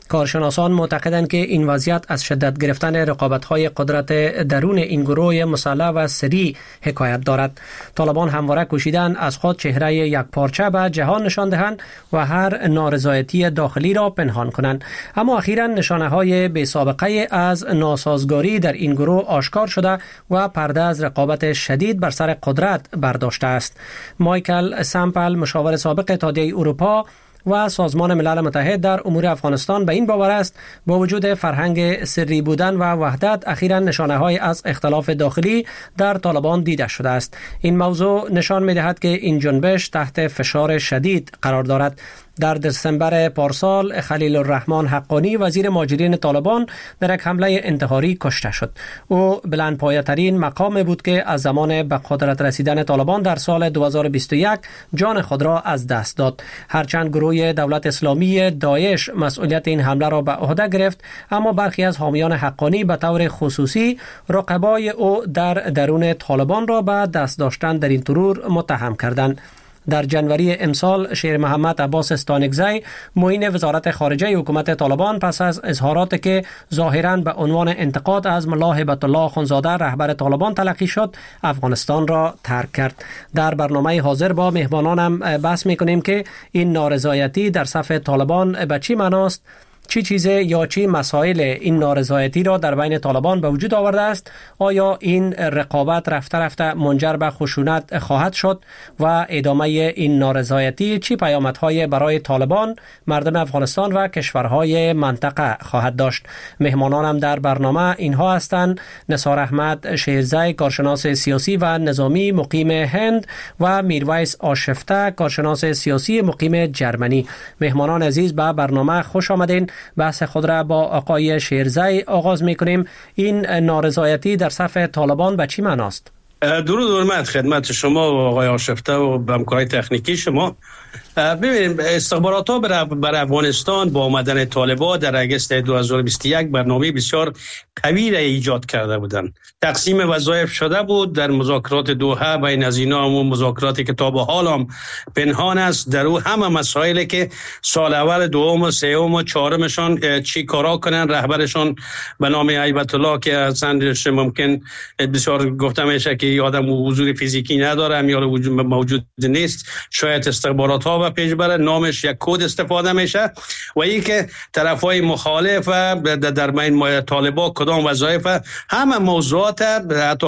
کارشناسان معتقدند که این وضعیت از شدت گرفتن رقابت‌های قدرت درون این گروه مسلح و سری حکایت دارد. طالبان همواره کوشیدند از خود چهره یک پارچه به جهان نشان دهند و هر نارضایتی داخلی را پنهان کنند، اما اخیراً نشانه‌های بی‌سابقه از ناسازگاری در این گروه آشکار شده و پرده از رقابت شدید بر سر قدرت برداشته است. مایکل سامپل، مشاور سابق اتحادیه اروپا و سازمان ملل متحد در امور افغانستان، به این باور است با وجود فرهنگ سری بودن و وحدت اخیراً نشانه‌های از اختلاف داخلی در طالبان دیده شده است. این موضوع نشان می‌دهد که این جنبش تحت فشار شدید قرار دارد. در دسامبر پارسال خلیل الرحمن حقانی، وزیر مهاجرین طالبان، در یک حمله انتحاری کشته شد. او بلندپایه‌ترین مقام بود که از زمان به قدرت رسیدن طالبان در سال دو هزار و بیست و یک جان خود را از دست داد. هرچند گروه دولت اسلامی داعش مسئولیت این حمله را به عهده گرفت، اما برخی از حامیان حقانی به طور خصوصی رقبای او در درون طالبان را به دست داشتن در این ترور متهم کردند. در جنوری امسال شیر محمد عباس استانکزی، معین وزارت خارجه حکومت طالبان، پس از اظهاراتی که ظاهراً به عنوان انتقاد از ملا هیبت الله اخوندزاده رهبر طالبان تلقی شد، افغانستان را ترک کرد. در برنامه حاضر با مهمانانم بحث می‌کنیم که این نارضایتی در صف طالبان به چی معناست، چی چیزه یا چی مسائل این نارضایتی را در بین طالبان به وجود آورده است؟ آیا این رقابت رفته رفته منجر به خشونت خواهد شد و ادامه این نارضایتی چی پیامدهای برای طالبان، مردم افغانستان و کشورهای منطقه خواهد داشت؟ مهمانانم در برنامه اینها هستند: نثار احمد شیرزی، کارشناس سیاسی و نظامی مقیم هند، و میرویس آشفته، کارشناس سیاسی مقیم جرمنی. مهمانان عزیز، به برنامه خوش آمدین. بحث خود را با آقای شیرزی آغاز می‌کنیم. این نارضایتی در صف طالبان به چی معناست؟ درود و حرمت خدمت شما و آقای آشفته و همکارای تکنیکی شما. ببینید، استخبارات ها بر افغانستان با آمدن طالبان در اگست دو هزار و بیست و یک برنامه بسیار قوی را ایجاد کرده بودند. تقسیم وظایف شده بود در مذاکرات دوحه. بین از اینا همون مذاکراتی که تا به حال هم پنهان است، در او همه مسائلی که سال اول، دوم و سوم و چهارمشان چی کارا کنن، رهبرشان به نام هیبت الله که اصلا ممکن بسیار گفته میشه که آدم حضور فیزیکی نداره یا موجود نیست، شاید استخبارات ها و پیش بره، نامش یک کد استفاده میشه، و این که طرفای مخالف در بین طالبان کدام وظایف، همه موضوعات، حتی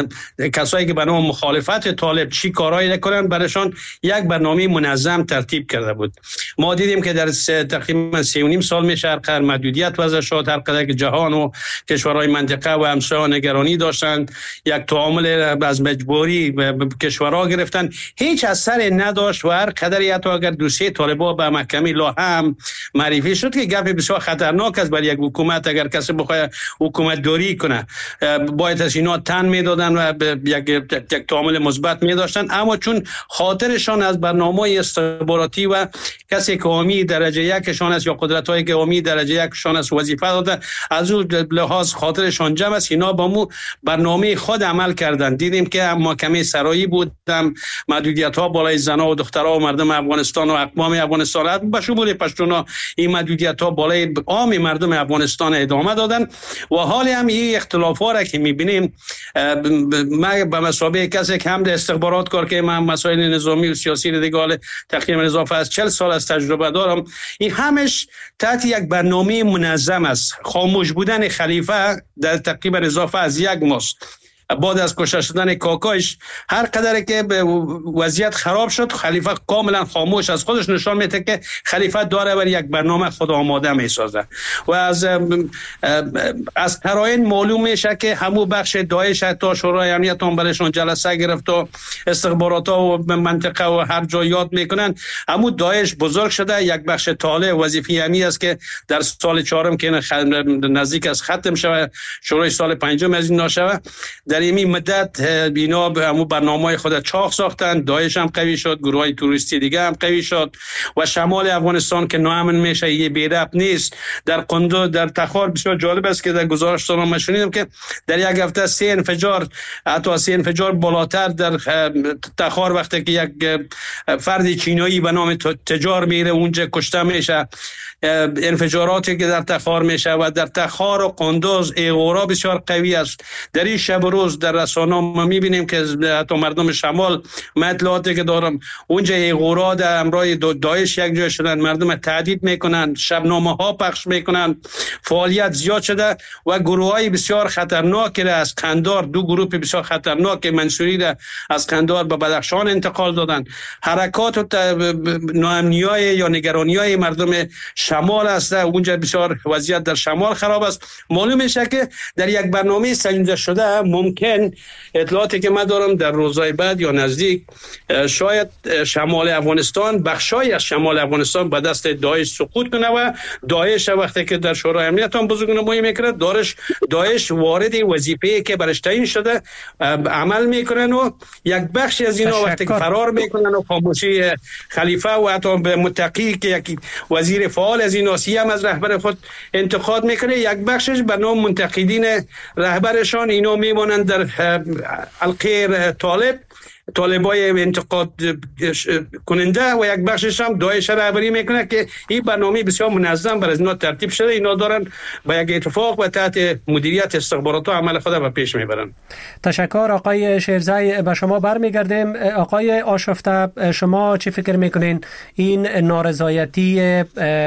کسایی که به نام مخالفت طالب چی کارایی کنن، برشان یک برنامه منظم ترتیب کرده بود. ما دیدیم که در تقریبا سه و نیم سال میشه هر قدر محدودیت وضع شد، هر قدر که جهان و کشورهای منطقه و همسایه‌ها نگرانی داشتند، یک تعامل از مجبوری به کشورها گرفتن، هیچ اثری نداشت و هر قدری حتی اگر دوسیه طالبان به محکمه لا هم معرفی شد که گپ بسیار خطرناک است برای یک حکومت. اگر کسی بخواد حکومت داری کنه باید از اینا تن میدادن و یک یک تعامل مثبت میداشتن، اما چون خاطرشان از برنامه استخباراتی و کسی که قومی درجه یکشان است یا قدرت‌های قومی درجه یکشان است وظیفه داده، از اون لحاظ خاطرشان جمع است، اینا با مو برنامه خود عمل کردند. دیدیم که محکمه سرایی بودم، محدودیت‌ها بالای زن‌ها و دخترها و مردم افغانستان و اقوام افغانستان به شمول پشتونا، این محدودیت‌ها بالای عام مردم افغانستان ادامه دادن و حال هم این اختلافات را که می‌بینیم، ما به مسابقه کسی که هم در استخبارات کار که من مسائل نظامی و سیاسی دیگه تقریبا اضافه از چهل سال از تجربه دارم، این همش تحت یک برنامه منظم است. خاموش بودن خلیفه در تقریبا اضافه از یک ماست بعد از کشته شدن کاکایش، هر قدر که وضعیت خراب شد، خلیفه کاملا خاموش از خودش نشان میده که خلیفه داره بر یک برنامه خود آماده میسازه و از از قرائن معلوم میشه که همو بخش داعش تا شورای امنیت هم برشون جلسه گرفت و استخبارات ها و منطقه و هر جا یاد میکنن، همو داعش بزرگ شده. یک بخش طالع وظیفه همی است که در سال چهارم که نزدیک از ختم شود، شورای سال پنجم از این ناشوه، در این مدت اینا همون برنامه خود چاق ساختن، داعش هم قوی شد، گروه های توریستی دیگه هم قوی شد و شمال افغانستان که ناامن میشه یه بی ربط نیست. در قندوز، در تخار بسیار جالب است که در گزارشاتون ما شنیدم که در یک هفته سه انفجار، حتی سه انفجار بالاتر در تخار وقتی که یک فرد چینایی به نام تجار میره اونجا کشته میشه. انفجاراتی که در تخار میشه و در تخار و قندوز ایغورا بسیار قوی است. در این شب و روز در رسانه ما میبینیم که حتی مردم شمال، من اطلاعاتی که دارم، اونجا ایغورا در امرای داعش یک جای شدن، مردم تهدید میکنن، شبنامه ها پخش میکنن، فعالیت زیاد شده و گروه های بسیار خطرناک را از قندار، دو گروه بسیار خطرناک منصوری را از قندار به بدخشان انتقال دادن. حرکات و ناامنیای یا نگرانیای مردم شمال است، اونجا بسیار وضعیت در شمال خراب است. معلوم میشه که در یک برنامه سنجیده شده ممکن اطلاعاتی که من دارم در روزهای بعد یا نزدیک شاید شمال افغانستان، بخشای از شمال افغانستان به دست داعش سقوط کنه و داعش وقتی که در شورای امنیت هم بزرگ نمایی میکنه، دارش داعش وارد وظیفه‌ای که برش تعیین شده عمل میکنن و یک بخش از اینا وقتی که فرار میکنن و خاموشی خلیفه و حتی به متقی که یک وزیر فعال از این آسیه هم از رهبر خود انتقاد میکنه، یک بخشش به نام منتقدین رهبرشان اینا میمونن در القیر طالب طالبای انتقاد کننده و یک بخشش هم داعش رهبری میکنه که این برنامه بسیار منظم برای اینا ترتیب شده. اینا دارن با یک اتفاق و تحت مدیریت استخبارات و عمل خود به پیش میبرن. تشکر آقای شیرزی. به شما برمیگردیم. آقای آشفته، شما چی فکر میکنین این نارضایتی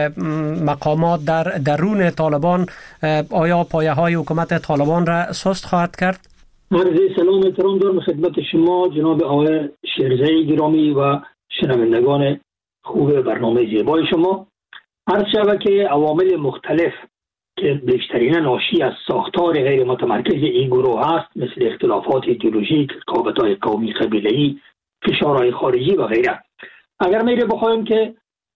مقامات در درون طالبان آیا پایه های حکومت طالبان را سست خواهد کرد؟ عرض سلام احترام دارم خدمت شما جناب آقای شیرزی گرامی و شنوندگان خوب برنامه زیبای شما. عرض شود که عوامل مختلف که بیشترین ناشی از ساختار غیر متمرکز این گروه است، مثل اختلافات ایدئولوژیک، رقابت‌های قومی قبیله‌ای، فشارهای خارجی و غیره. اگر میره بخوایم که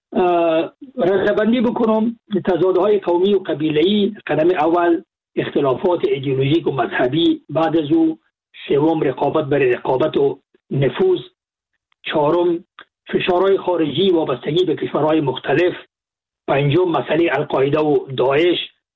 رتبه‌بندی بکنم، تضادهای قومی و قبیله‌ای قدم اول، اختلافات ایدئولوژیک و مذهبی بعد از او، سوم رقابت بر رقابت و نفوذ، چهارم فشارهای خارجی وابستگی به کشورهای مختلف، پنجم مسئله القاعده و داعش،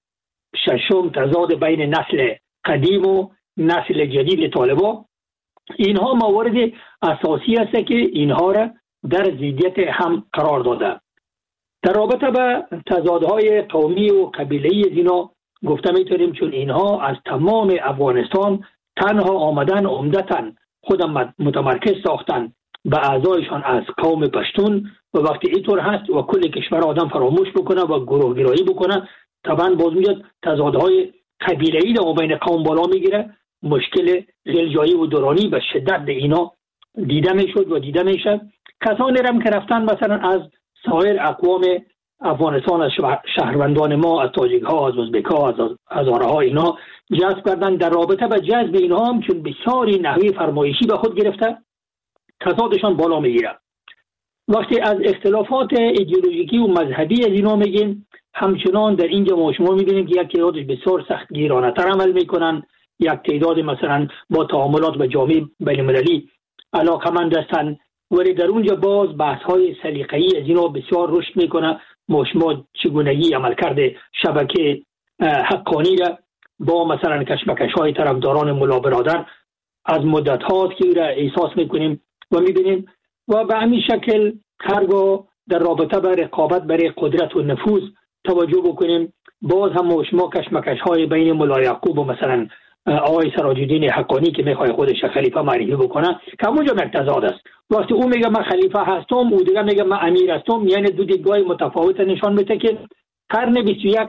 ششم تضاد بین نسل قدیم و نسل جدید طالبان. اینها موارد اساسی است که اینها را در ضدیت هم قرار داده. در رابطه به تضادهای قومی و قبیله‌ای از اینا گفته میتونیم چون اینها از تمام افغانستان تنها آمدن عمدتاً خودم متمرکز ساختن به اعضایشان از قوم پشتون و وقتی اینطور هست و کل کشور آدم فراموش بکنه و گروه گرایی بکنه، طبعا باز میاد تضادهای قبیله‌ای در بین قوم بالا میگیره. مشکل غلجایی و دورانی به شدت به اینا دیده میشد و دیده میشه. کسانی هم که رفتن مثلا از سایر اقوام افغانستان، از شهروندان ما، از تاجیک ها، از ازبک ها، از هزاره ها، اینا جذب کردن. در رابطه با جذب اینها هم چون بسیاری نحوی فرمایشی به خود گرفته، تضادشان بالا میگیره. وقتی از اختلافات ایدئولوژیکی و مذهبی از اینا میگیم، همچنان در اینجا ما شما میبینیم که یک تعدادش بسیار سخت گیرانه تر عمل میکنن، یک تعداد مثلا با تعاملات با جامعه بین المللی علاقمند هستند، ولی در اونجا باز بحث های سلیقه‌ای از اینا بسیار رشد میکنه. ما شما چگونگی عملکرد شبکه حقانی را با مثلا کشمکش های طرفداران ملا برادر از مدت هاست که را احساس میکنیم و میبینیم و به همین شکل هرگاه در رابطه با رقابت برای قدرت و نفوذ توجه بکنیم، باز هم ما شما کشمکش های بین ملا یعقوب و مثلا آقای سراج الدین حقانی که میخواد خودش خلیفه معرفی بکنه که همونجا متضاد است. وقتی او میگه من خلیفه هستم، او دیگه میگه من امیر هستم، یعنی دو دیدگاه متفاوت نشان میده که قرن بیست و یک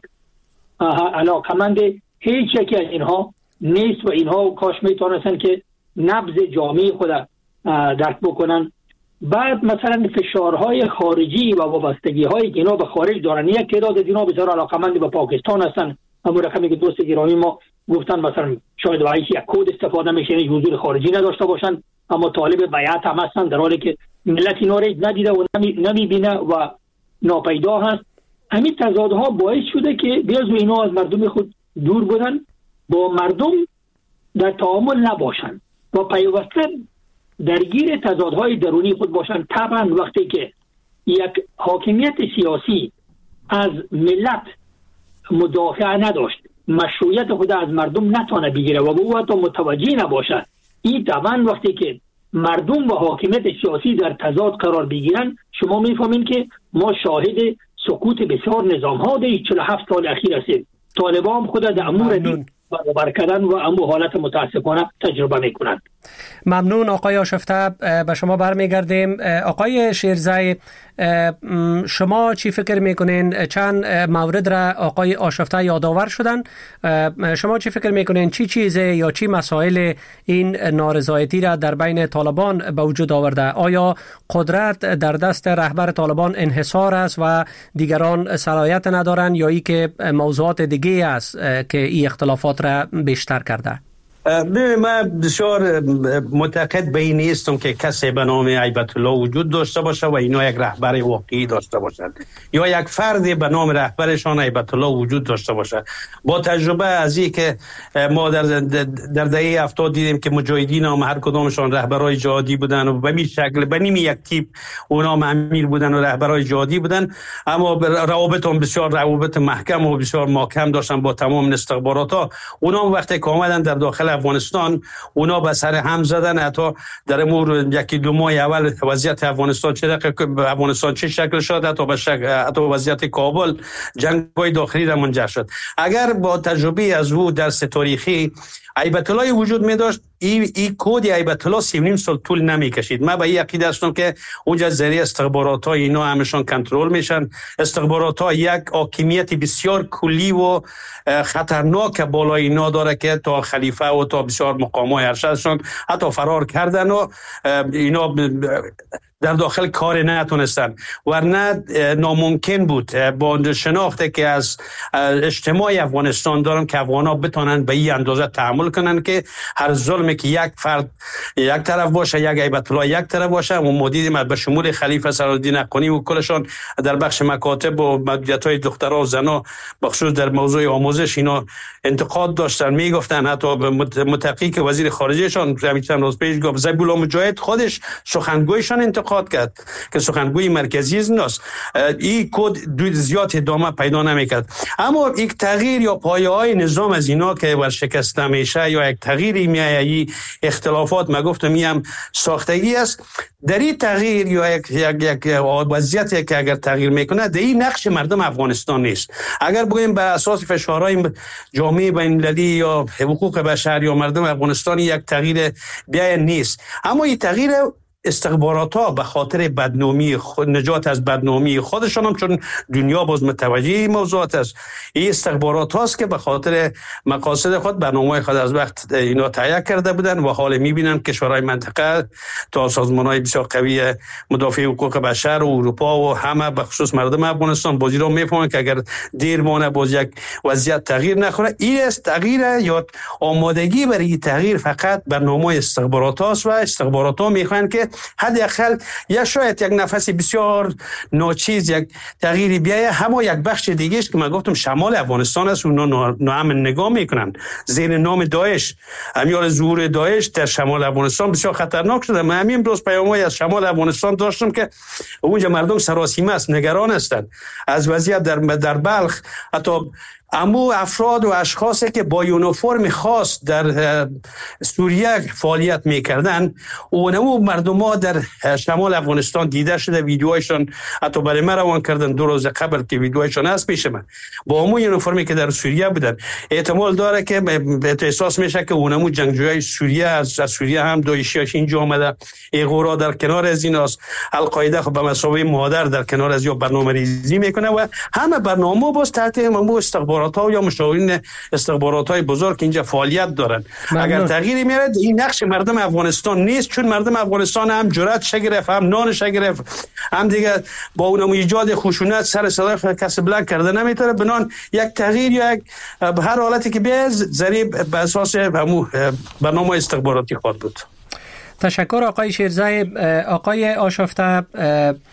علاقمند هیچ یکی از اینها نیست و اینها کاش میتونستن که نبض جامعه خود درک بکنن. بعد مثلا فشارهای خارجی و وابستگی هایی که اینا به خارج دارن، یک تعداد از اینا بسیار علاقمند به پاکستان هستن. همون رقمی که دوست گرامی ما گفتن مثلا شاید وایس یک کد استفاده میشه، یعنی حضور خارجی نداشته باشن، اما طالب بیعت هم هستن، در حالی که ملت اینا رو ندیده و نمیبینه و ناپیدا هست. همین تضادها باعث شده که بیاز و اینا از مردم خود دور بودن، با مردم در تعامل نباشند و پیوسته درگیر تضادهای درونی خود باشند. طبعا وقتی که یک حاکمیت سیاسی از ملت مدافع نداشت، مشروعیت خود از مردم نتونه بگیره و به او حتی متوجه نباشد، این طبعا وقتی که مردم و حاکمیت سیاسی در تضاد قرار بگیرن، شما میفهمین که ما شاهد سقوط بسیار نظام ها در چهل و هفت سال اخیر هستیم. طالبان خود در امور دین برابر کردن و امو حالت متاسفانه تجربه میکنند. ممنون آقای آشفته. به شما برمیگردیم. آقای شیرزی، شما چی فکر میکنین؟ چند مورد را آقای آشفته یادآور شدن. شما چی فکر میکنین چی چیزه یا چی مسائل این نارضایتی را در بین طالبان به وجود آورده؟ آیا قدرت در دست رهبر طالبان انحصار است و دیگران صلاحیت ندارند، یا ای که موضوعات دیگه است که این اختلافات را بیشتر کرده؟ من بسیار معتقد به این نیستم که کسی به نام هیبت الله وجود داشته باشه و اینا یک رهبر واقعی داشته باشند یا یک فردی به نام رهبرشان هیبت الله وجود داشته باشه. با تجربه از این که ما در در دهه هفتاد دیدیم که مجاهدین هم هر کدامشان رهبرای جهادی بودن و به این شکل به نیم یک تیپ اونا امیر بودن و رهبرای جهادی بودن، اما روابط هم بسیار روابط محکم و بسیار محکم داشتن با تمام استخبارات ها. اونا وقتی که آمدن در داخل افغانستان، اونا به سر هم زدن. حتی در امور یکی دو ماه اول وضعیت افغانستان چه افغانستان چه شکل شد، حتی به شکل حتی وضعیت کابل جنگ‌های داخلی را منجر شد. اگر با تجربه از او درس تاریخی هیبت الله وجود می داشت، این ای کد هیبت الله سی و نیم سال طول نمی کشید. من به این عقیده هستم که اونجا ذریعه استخبارات ها اینا همشان کنترل میشن. استخبارات ها یک حاکمیت بسیار کلی و خطرناک بالای اینا داره که تا خلیفه و تا بسیار مقامای ارشدشان حتی فرار کردن و اینا در داخل کار نتونستن، ورنه ناممکن بود با شناخته که از اجتماع افغانستان دارن که افغانا بتونن به این اندازه تحمل کنن که هر ظلمی که یک فرد یک طرف باشه، یک هیبت الله یک طرف باشه. و ما دیدیم به شمول خلیفه صلاح‌الدین حقانی و کلشان در بخش مکاتب و مدیریت‌های دخترها و زنا بخصوص در موضوع آموزش اینا انتقاد داشتن، میگفتن حتی متقی که وزیر خارجهشان همین چند روز پیش گفت زبی‌الله مجاهد خودش سخنگویشان انتقاد کرد که سخنگوی مرکزی است. این کد زیاد ادامه پیدا نمیکرد. اما یک تغییر یا پایه‌های نظام از اینا که ورشکسته میشه یا یک تغییری میایه، اختلافات ما گفتم میم ساختگی است. در این تغییر یا یک یک یک وضعیتی که اگر تغییر میکنه، در این نقش مردم افغانستان نیست. اگر بگوییم بر اساس فشارهای جامعه بین‌المللی یا حقوق بشر یا مردم افغانستان یک تغییر بیای نیست، اما این تغییر استخبارات ها به خاطر بدنامی خود، نجات از بدنامی خودشان هم، چون دنیا باز متوجه این موضوعات است، این استخبارات هاست که به خاطر مقاصد خود برنامه خود از وقت اینا تهیه کرده بودن و حال میبینن کشورهای منطقه تا سازمان های بسیار قوی مدافع حقوق بشر و اروپا و همه به خصوص مردم افغانستان بازی رو میفهمن که اگر دیر مانه باز یک وضعیت تغییر نخوره. این است تغییر یا آمادگی برای تغییر فقط برنامه استخبارات هاست و استخبارات ها میخوان که حداقل یا شاید یک نفس بسیار ناچیز یک تغییری بیایه. همه یک بخش دیگه است که من گفتم شمال افغانستان است، اونا ناامن نگاه میکنن زیر نام داعش. امیال ظهور داعش در شمال افغانستان بسیار خطرناک شده. من همین روز پیام‌های از شمال افغانستان داشتم که اونجا مردم سراسیمه است، نگران هستند از وضعیت در در بلخ. حتی امو افراد و اشخاصی که با یونیفرم خاص در سوریه فعالیت میکردن، اونمو مردم ها در شمال افغانستان دیده شده، ویدیوهایشان حتی برای من روان کردن دو روز قبل که ویدیوهایشان هست پیش من، با امو یونیفرمی که در سوریه بودن. احتمال داره که احساس میشه که اونمو جنگجویای سوریه از, از سوریه هم داعشیاش اینجا آمده. ایغورا در کنار از ایناست، القاعده خب به مسابقه مادر در کنار از یا برنامه‌ریزی میکنه و همه برنامه باز تحت امو استخبارات ها یا مشاورین استخبارات های بزرگ اینجا فعالیت دارن. ممنون. اگر تغییری میاد این نقش مردم افغانستان نیست، چون مردم افغانستان هم جرأت شگرف، هم نان شگرف، هم دیگه با اونم ایجاد خشونت سر صدا کس بلند کرده نمیتونه. بنان یک تغییر یا یک هر حالتی که بیاد ضریب به اساس همون برنامه استخباراتی خود بود. تشکر آقای شیرزی. آقای آشفته،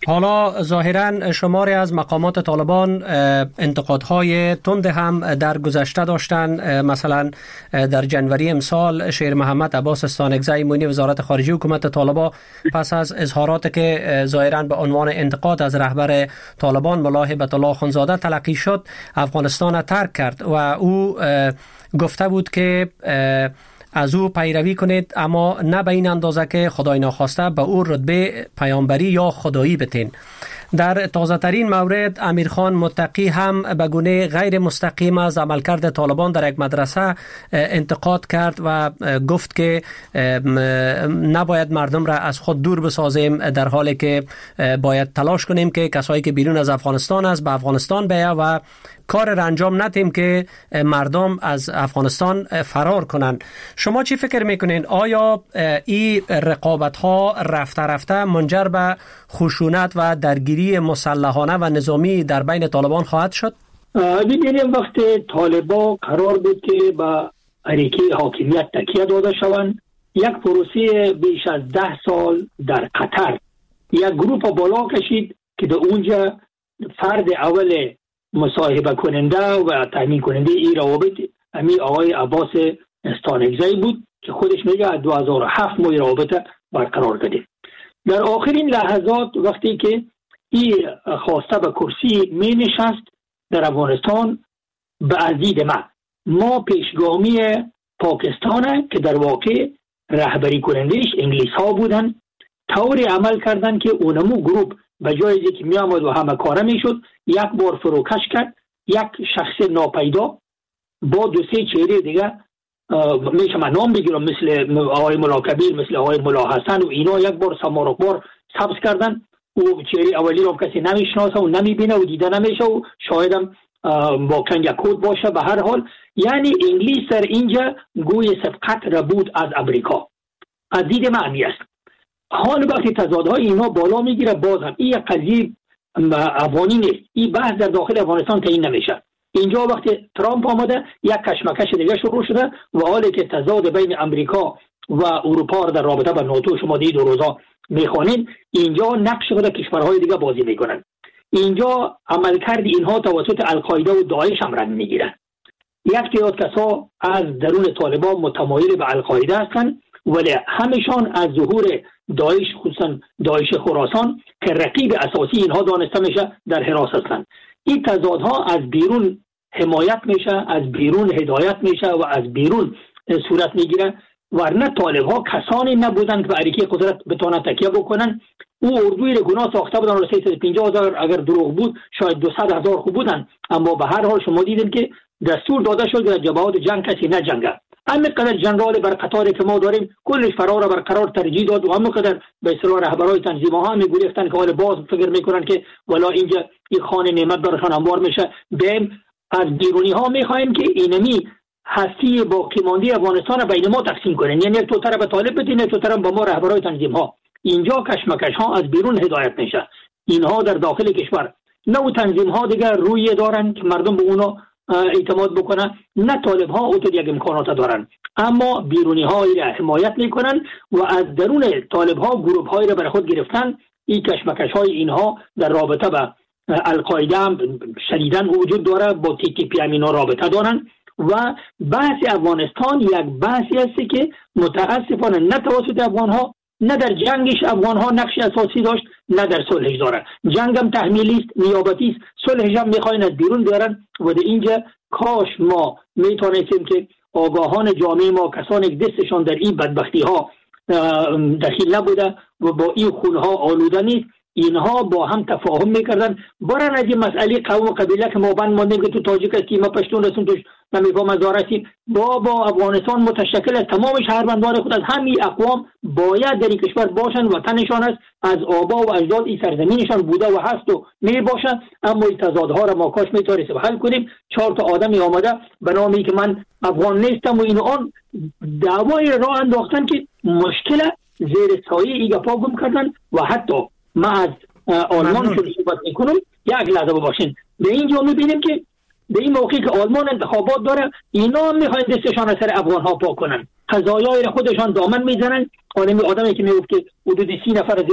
حالا ظاهراً شماری از مقامات طالبان انتقادهای تند هم در گذشته داشتن. مثلا در جنوری امسال شیر محمد عباس استانکزی معین وزارت خارجه حکومت طالبان پس از اظهاراتی که ظاهراً به عنوان انتقاد از رهبر طالبان ملا هیبت الله اخوندزاده تلقی شد، افغانستان ترک کرد و او گفته بود که از او پیروی کنید، اما نه به این اندازه که خدای ناخواسته به او رتبه پیامبری یا خدایی بتین. در تازه ترین مورد امیرخان متقی هم به گونه غیر مستقیم از عملکرد طالبان در یک مدرسه انتقاد کرد و گفت که نباید مردم را از خود دور بسازیم، در حالی که باید تلاش کنیم که کسایی که بیرون از افغانستان است به افغانستان بیاید و کار را انجام ندیم که مردم از افغانستان فرار کنند. شما چی فکر میکنین؟ آیا این رقابت ها رفته رفته منجر به خشونت و درگیری مسلحانه و نظامی در بین طالبان خواهد شد؟ ببینیم وقتی طالبان قرار بود که با حرکه حاکمیت تکیه داده شوند، یک پروسه بیش از ده سال در قطر یک گروه بالا کشید که در اونجا فرد اول مصاحبه کننده و تامین کننده این روابط امی آقای عباس استانکزی بود که خودش میگه از دو هزار و هفت ما روابط برقرار کردیم. در آخرین لحظات وقتی که این خواسته به کرسی می نشست در افغانستان، به عزیز ما ما پیشگامی پاکستانه که در واقع رهبری کنندهش انگلیس ها بودن، طوری عمل کردن که اونمو گروپ به جای که می آمد و همه کاره می شد، یک بار فروکش کرد، یک شخص ناپیدا با دو سه چهره دیگه میشه من نام بگیرم، مثل آقای ملا کبیر، مثل آقای ملا حسن و اینا، یک بار سمارک بار سبز کردن و چهره اولی رو کسی نمیشناسه و نمیبینه و دیده نمیشه و شایدم با کنگ کود باشه. به هر حال یعنی انگلیس در اینجا گوی سبقت را بود از امریکا. از دید معنی است. حال وقتی تضادهای اینا بالا میگیره، باز هم این قضیه افغانی نیست، این بحث در داخل افغانستان تعیین نمیشه. اینجا وقتی ترامپ آمده یک کشمکش دیگه شروع شده و حالی که تضاد بین امریکا و اروپا در رابطه با ناتو شما دید دو روزا میخوانید، اینجا نقش خود کشورهای دیگه بازی میکنن. اینجا عملکرد اینها توسط القاعده و داعش هم رنگ میگیره. یک تعداد کسا از درون طالبان متمایل به القاعده هستند، ولی همشان از ظهور داعش، خصوصا داعش خراسان که رقیب اساسی اینها دانسته میشه، در حراس هستند. این تضادها از بیرون حمایت میشه، از بیرون هدایت میشه و از بیرون صورت میگیره. ورنه طالب ها کسانی نبودن که به حرکه قدرت بتونن تکیه بکنن. او اردوی را گناه ساخته بودن و سیصد و پنجاه هزار اگر دروغ بود شاید دویست هزار خوب بودن، اما به هر حال شما دیدیم که دستور داده شد در جبهات جنگ کسی نجنگه. همینقدر جنرال بر قطاری که ما داریم کلش فرار برقرار ترجیح داد و همینقدر به اصطلاح رهبرای تنظیم‌ها هم میگفتن که حالا باز فکر میکنن که والا اینجا این خانه نعمت براشون انبار میشه. بیم از بیرونی ها میخوایم که اینمی هستی با کماندی افغانستان بین ما تقسیم کنن، یعنی یک تو طرف طالب بدین، یک تو طرف با ما رهبرای تنظیم‌ها. اینجا کشمکش ها از بیرون هدایت میشه. اینها در داخل کشور نه تنظیم‌ها دیگر روی دارن که مردم به اونا اعتماد بکنن، نه طالب ها او یک امکانات دارن، اما بیرونی هایی را حمایت میکنن و از درون طالب ها گروه هایی را بر خود گرفتن. این کشمکش های اینها در رابطه با القاعده هم شدیداً وجود داره، با تی تی پی هم اینا رابطه دارن و بحث افغانستان یک بحثی است که متاسفانه نه توسط افغان ها، نه در جنگش افغان ها نقش اساسی داشت، نه در صلحش داره. جنگ هم تحمیلی است، نیابتی است، صلحش هم میخواین از بیرون بیارن و در اینجا کاش ما میتونستیم که آگاهان جامعه ما، کسانی که دستشان در این بدبختی ها دخیل نبوده و با این خونها آلوده نیست، اینها با هم تفاهم میکردن. برن از این مسئله قوم و قبیله که ما بند ماندیم که تو تاجیک هستی، ما پشتون رسون توش نمیفهم از دارستیم، با با افغانستان متشکل از تمام شهروندان خود، از همین اقوام باید در این کشور باشن، وطنشان است، از آبا و اجداد این سرزمینشان بوده و هست و می باشن. اما این تضادها را ما کاش میتونستیم حل کنیم. چهار تا آدمی آمده به نامی که من افغان نیستم و این آن دعوای راه انداختن که مشکل زیر سایه این گپا گم کردن. و حتی ما از آلمان شروع صحبت میکنم، یک لحظه باشین، به اینجا میبینیم که به این موقعی که آلمان انتخابات داره، اینا هم میخواین دستشان از سر افغان ها پاک کنن، قضایای خودشان دامن میزنن. آدمی آدمی که میگفت که حدود سی نفر زیر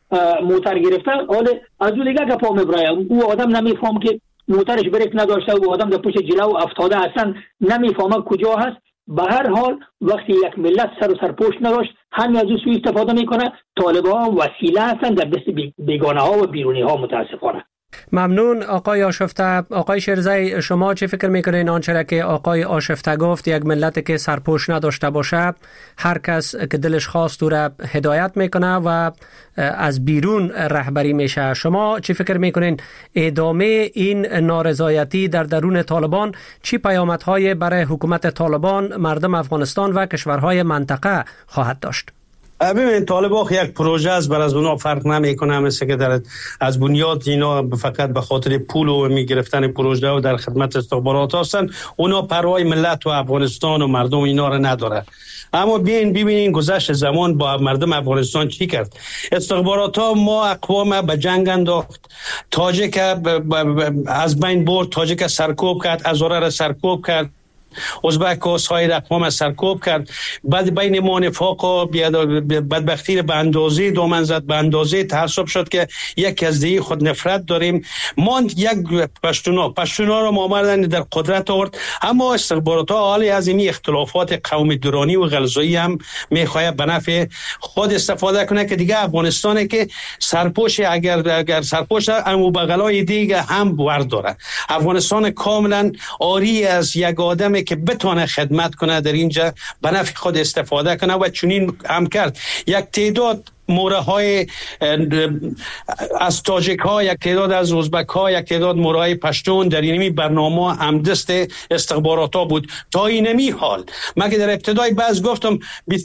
موتر گرفته، حالا از اون دیگه گپا میبره. او آدم نمیفهم که موترش بریک نداشته و آدم در پشت جلو افتاده، اصلا نمیفهمه کجا هست. به هر حال وقتی یک ملت سر و سرپوش نداشت، همین از او سوء استفاده میکنه. طالبان وسیله هستن در دست بیگانه ها و بیرونی ها متاسفانه. ممنون آقای آشفته. آقای شیرزی، شما چه فکر میکنین آنچه که آقای آشفته گفت، یک ملت که سرپوش نداشته باشه هر کس که دلش خواست او را هدایت میکنه و از بیرون رهبری میشه؟ شما چه فکر میکنین ادامه این نارضایتی در درون طالبان چی پیامدهای برای حکومت طالبان، مردم افغانستان و کشورهای منطقه خواهد داشت؟ ببین، طالبان یک پروژه است، بر از اونا فرق نمیکنه. مثل که در از بنیاد اینا فقط به خاطر پول و میگرفتن پروژه و در خدمت استخبارات هستن. اونا پروای ملت و افغانستان و مردم اینا رو نداره. اما بیاین ببینین گذشت زمان با مردم افغانستان چی کرد. استخبارات ها ما اقوام به جنگ انداخت، تاجک از بین برد، تاجک سرکوب کرد، هزاره را سرکوب کرد، ازبک و سایر اقوام سرکوب کرد. بعد بین ما نفاق و بدبختی به اندازه دامن زد، به اندازه تعصب شد که یک از دیگه خود نفرت داریم. ما یک پشتونا پشتونا رو آوردن در قدرت آورد، اما استخبارات ها حالی از این اختلافات قومی درانی و غلظایی هم میخواد به نفع خود استفاده کنه که دیگه افغانستان که سرپوش اگر اگر سرپوش امو بغلای دیگه هم برداره. افغانستان کاملا آری از یک آدم که بتونه خدمت کنه در اینجا، به نفع خود استفاده کنه و چنین هم کرد. یک تعداد موره های از تاجک ها، یک تعداد از ازبک ها، یک تعداد موره های پشتون در اینمی برنامه همدست استخبارات ها بود تا اینمی حال. من که در ابتدای باز گفتم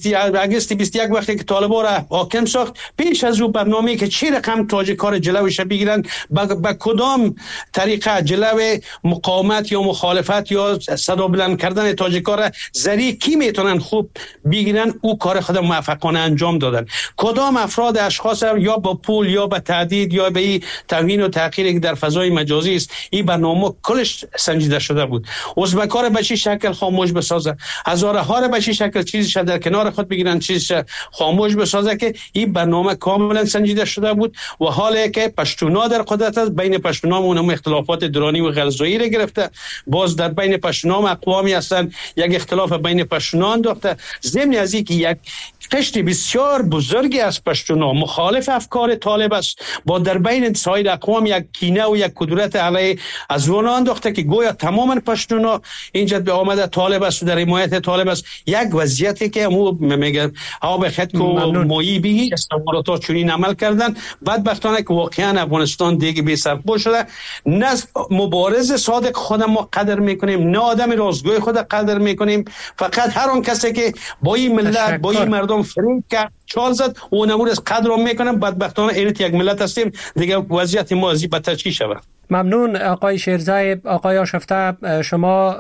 اگست بیست و یک وقتی که طالبان را حاکم ساخت، پیش از او برنامه که چه رقم تاجک ها را جلوش بگیرن، با کدام طریقه جلو مقاومت یا مخالفت یا صدا بلند کردن تاجک ها را ذریع کی میتونن خوب بگیرن، او کار خود موفقانه انجام دادن. کدام افراد اشخاص یا با پول یا با تهدید یا به توهین و تحقیر که در فضای مجازی است، این برنامه کلش سنجیده شده بود. ازبک‌ها را به چه شکل خاموش بسازه، هزاره ها را به چه شکل چیزش در کنار خود بگیرن، چیزش خاموش بسازه، که این برنامه کاملا سنجیده شده بود. و حالی که پشتونا در قدرت است، بین پشتونا اونم اختلافات درانی و غلظایی را گرفته، باز در بین پشتونا اقوامی هستن یک اختلاف بین پشتونا انداخته. ضمن از اینکه یک قشر بسیار بزرگی از پشتونا مخالف افکار طالب است، با در بین سایر اقوام یک کینه و یک کدورت علیه از اونا انداخته که گویا تماما پشتونا اینجا به آمده طالب است و در حمایت طالب است. یک وضعیتی که مو میگه آب خط کو مویی بی استخبارات چنین عمل کردن. بدبختانه که واقعا افغانستان دیگه بی سرپوش شده. نه مبارز صادق خود ما قدر میکنیم، نه آدم راستگوی خود قدر میکنیم. فقط هر اون کسی که با این ملت با این مردم فریب کرد، چال زد، و نمور از قدر رو میکنم. بدبختانه اینت یک ملت هستیم دیگه، وضعیت ما از این بدتر چی شود. ممنون آقای شیرزی. آقای آشفته، شما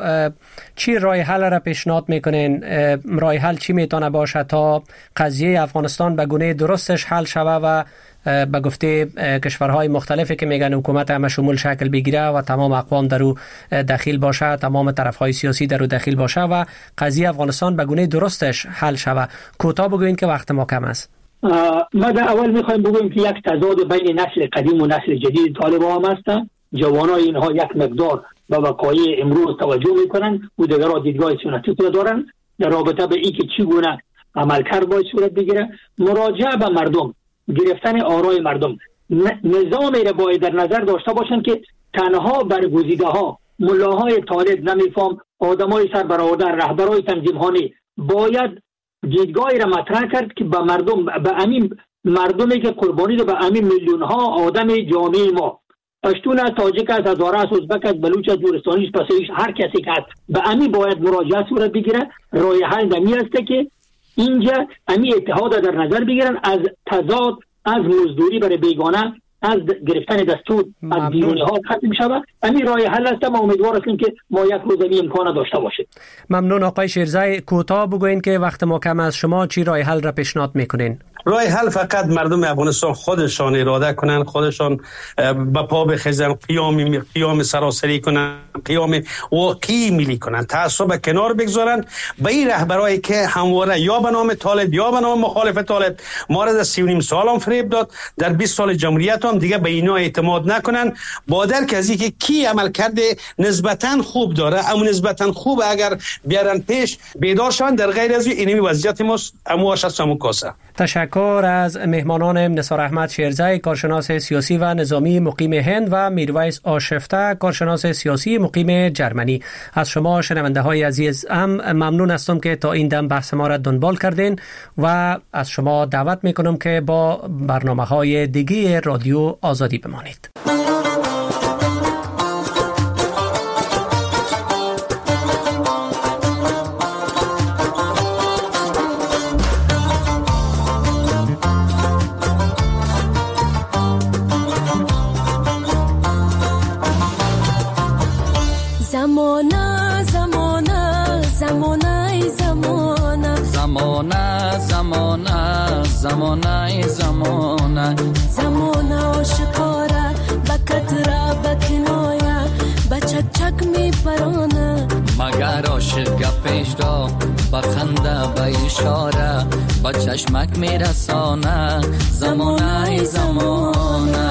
چی راه حل را پیشنهاد میکنین؟ راه حل چی میتونه باشه تا قضیه افغانستان به گونه درستش حل شوه و به گفته کشورهای مختلفی که میگن حکومت همه شمول شکل بگیره و تمام اقوام در او دخیل باشه، تمام طرفهای سیاسی در او دخیل باشه و قضیه افغانستان به گونه درستش حل شوه؟ کوتاه بگوین که وقت ما کم است. ما در اول میخوایم بگویم که یک تضاد بین نسل قدیم و نسل جدید طالبان هم هست. جوانای اینها یک مقدار به وقایع امروز توجه میکنن و دیگرها دیدگاه سنتی دارن در رابطه به اینکه چگونه عملکرد باید صورت بگیره. مراجعه به مردم، گرفتن آرای مردم، نظامی را باید در نظر داشته باشن که تنها برگزیده ها، ملاهای طالب نمیفهم، آدمای سربرآورده، رهبرای تنظیم‌هایی باید دیدگاهی را مطرح کرد که به مردم، به همین مردمی که قربانی ده، به همین میلیون ها آدم جامعه ما، پشتون از تاجک از هزاره از ازبک از بلوچ از گورستانی از پسیش، هر کسی که هست به همین باید مراجعه صورت بگیره. راه حل دمی است که اینجا همین اتحاد در نظر بگیرن، از تضاد، از مزدوری برای بیگانه، از گرفتن دستور از بیرونی ها ختم شود. همین راه حل است. ما امیدوار هستیم که ما یک روز این امکان داشته باشیم. ممنون آقای شیرزی. کوتاه بگوین که وقت ما کم است، شما چی راه حل را پیشنهاد میکنین؟ راه حل فقط مردم افغانستان خودشان اراده کنن، خودشان به پا بخیزن، قیام قیام سراسری کنن، قیام واقعی ملی کنن، تعصب کنار بگذارن. به این رهبرایی که همواره یا به نام طالب یا به نام مخالف طالب ما را در سی و نیم سال هم فریب داد، در بیست سال جمهوریت هم دیگه به اینا اعتماد نکنن. با درک از اینکه کی عمل کرده نسبتا خوب داره، اما نسبتا خوب اگر بیارن پیش بیدار شون، در غیر از اینمی وضعیت ما امواش است همون کاسه. تشکر از مهمانانم نثار احمد شیرزی، کارشناس سیاسی و نظامی مقیم هند، و میرویس آشفته، کارشناس سیاسی مقیم جرمنی. از شما شنونده های عزیز هم ممنون هستم که تا این دم بحث ما را دنبال کردین و از شما دعوت میکنم که با برنامه های دیگه رادیو آزادی بمانید. زمانه زمانه زمانه زمانه زمانه زمانه زمانه زمانه زمانه آشکاره بکتره بکنایه بچک چک می پرانه مگر عاشق گپش را بخنده به اشاره با چشمک می رسانه زمانه زمانه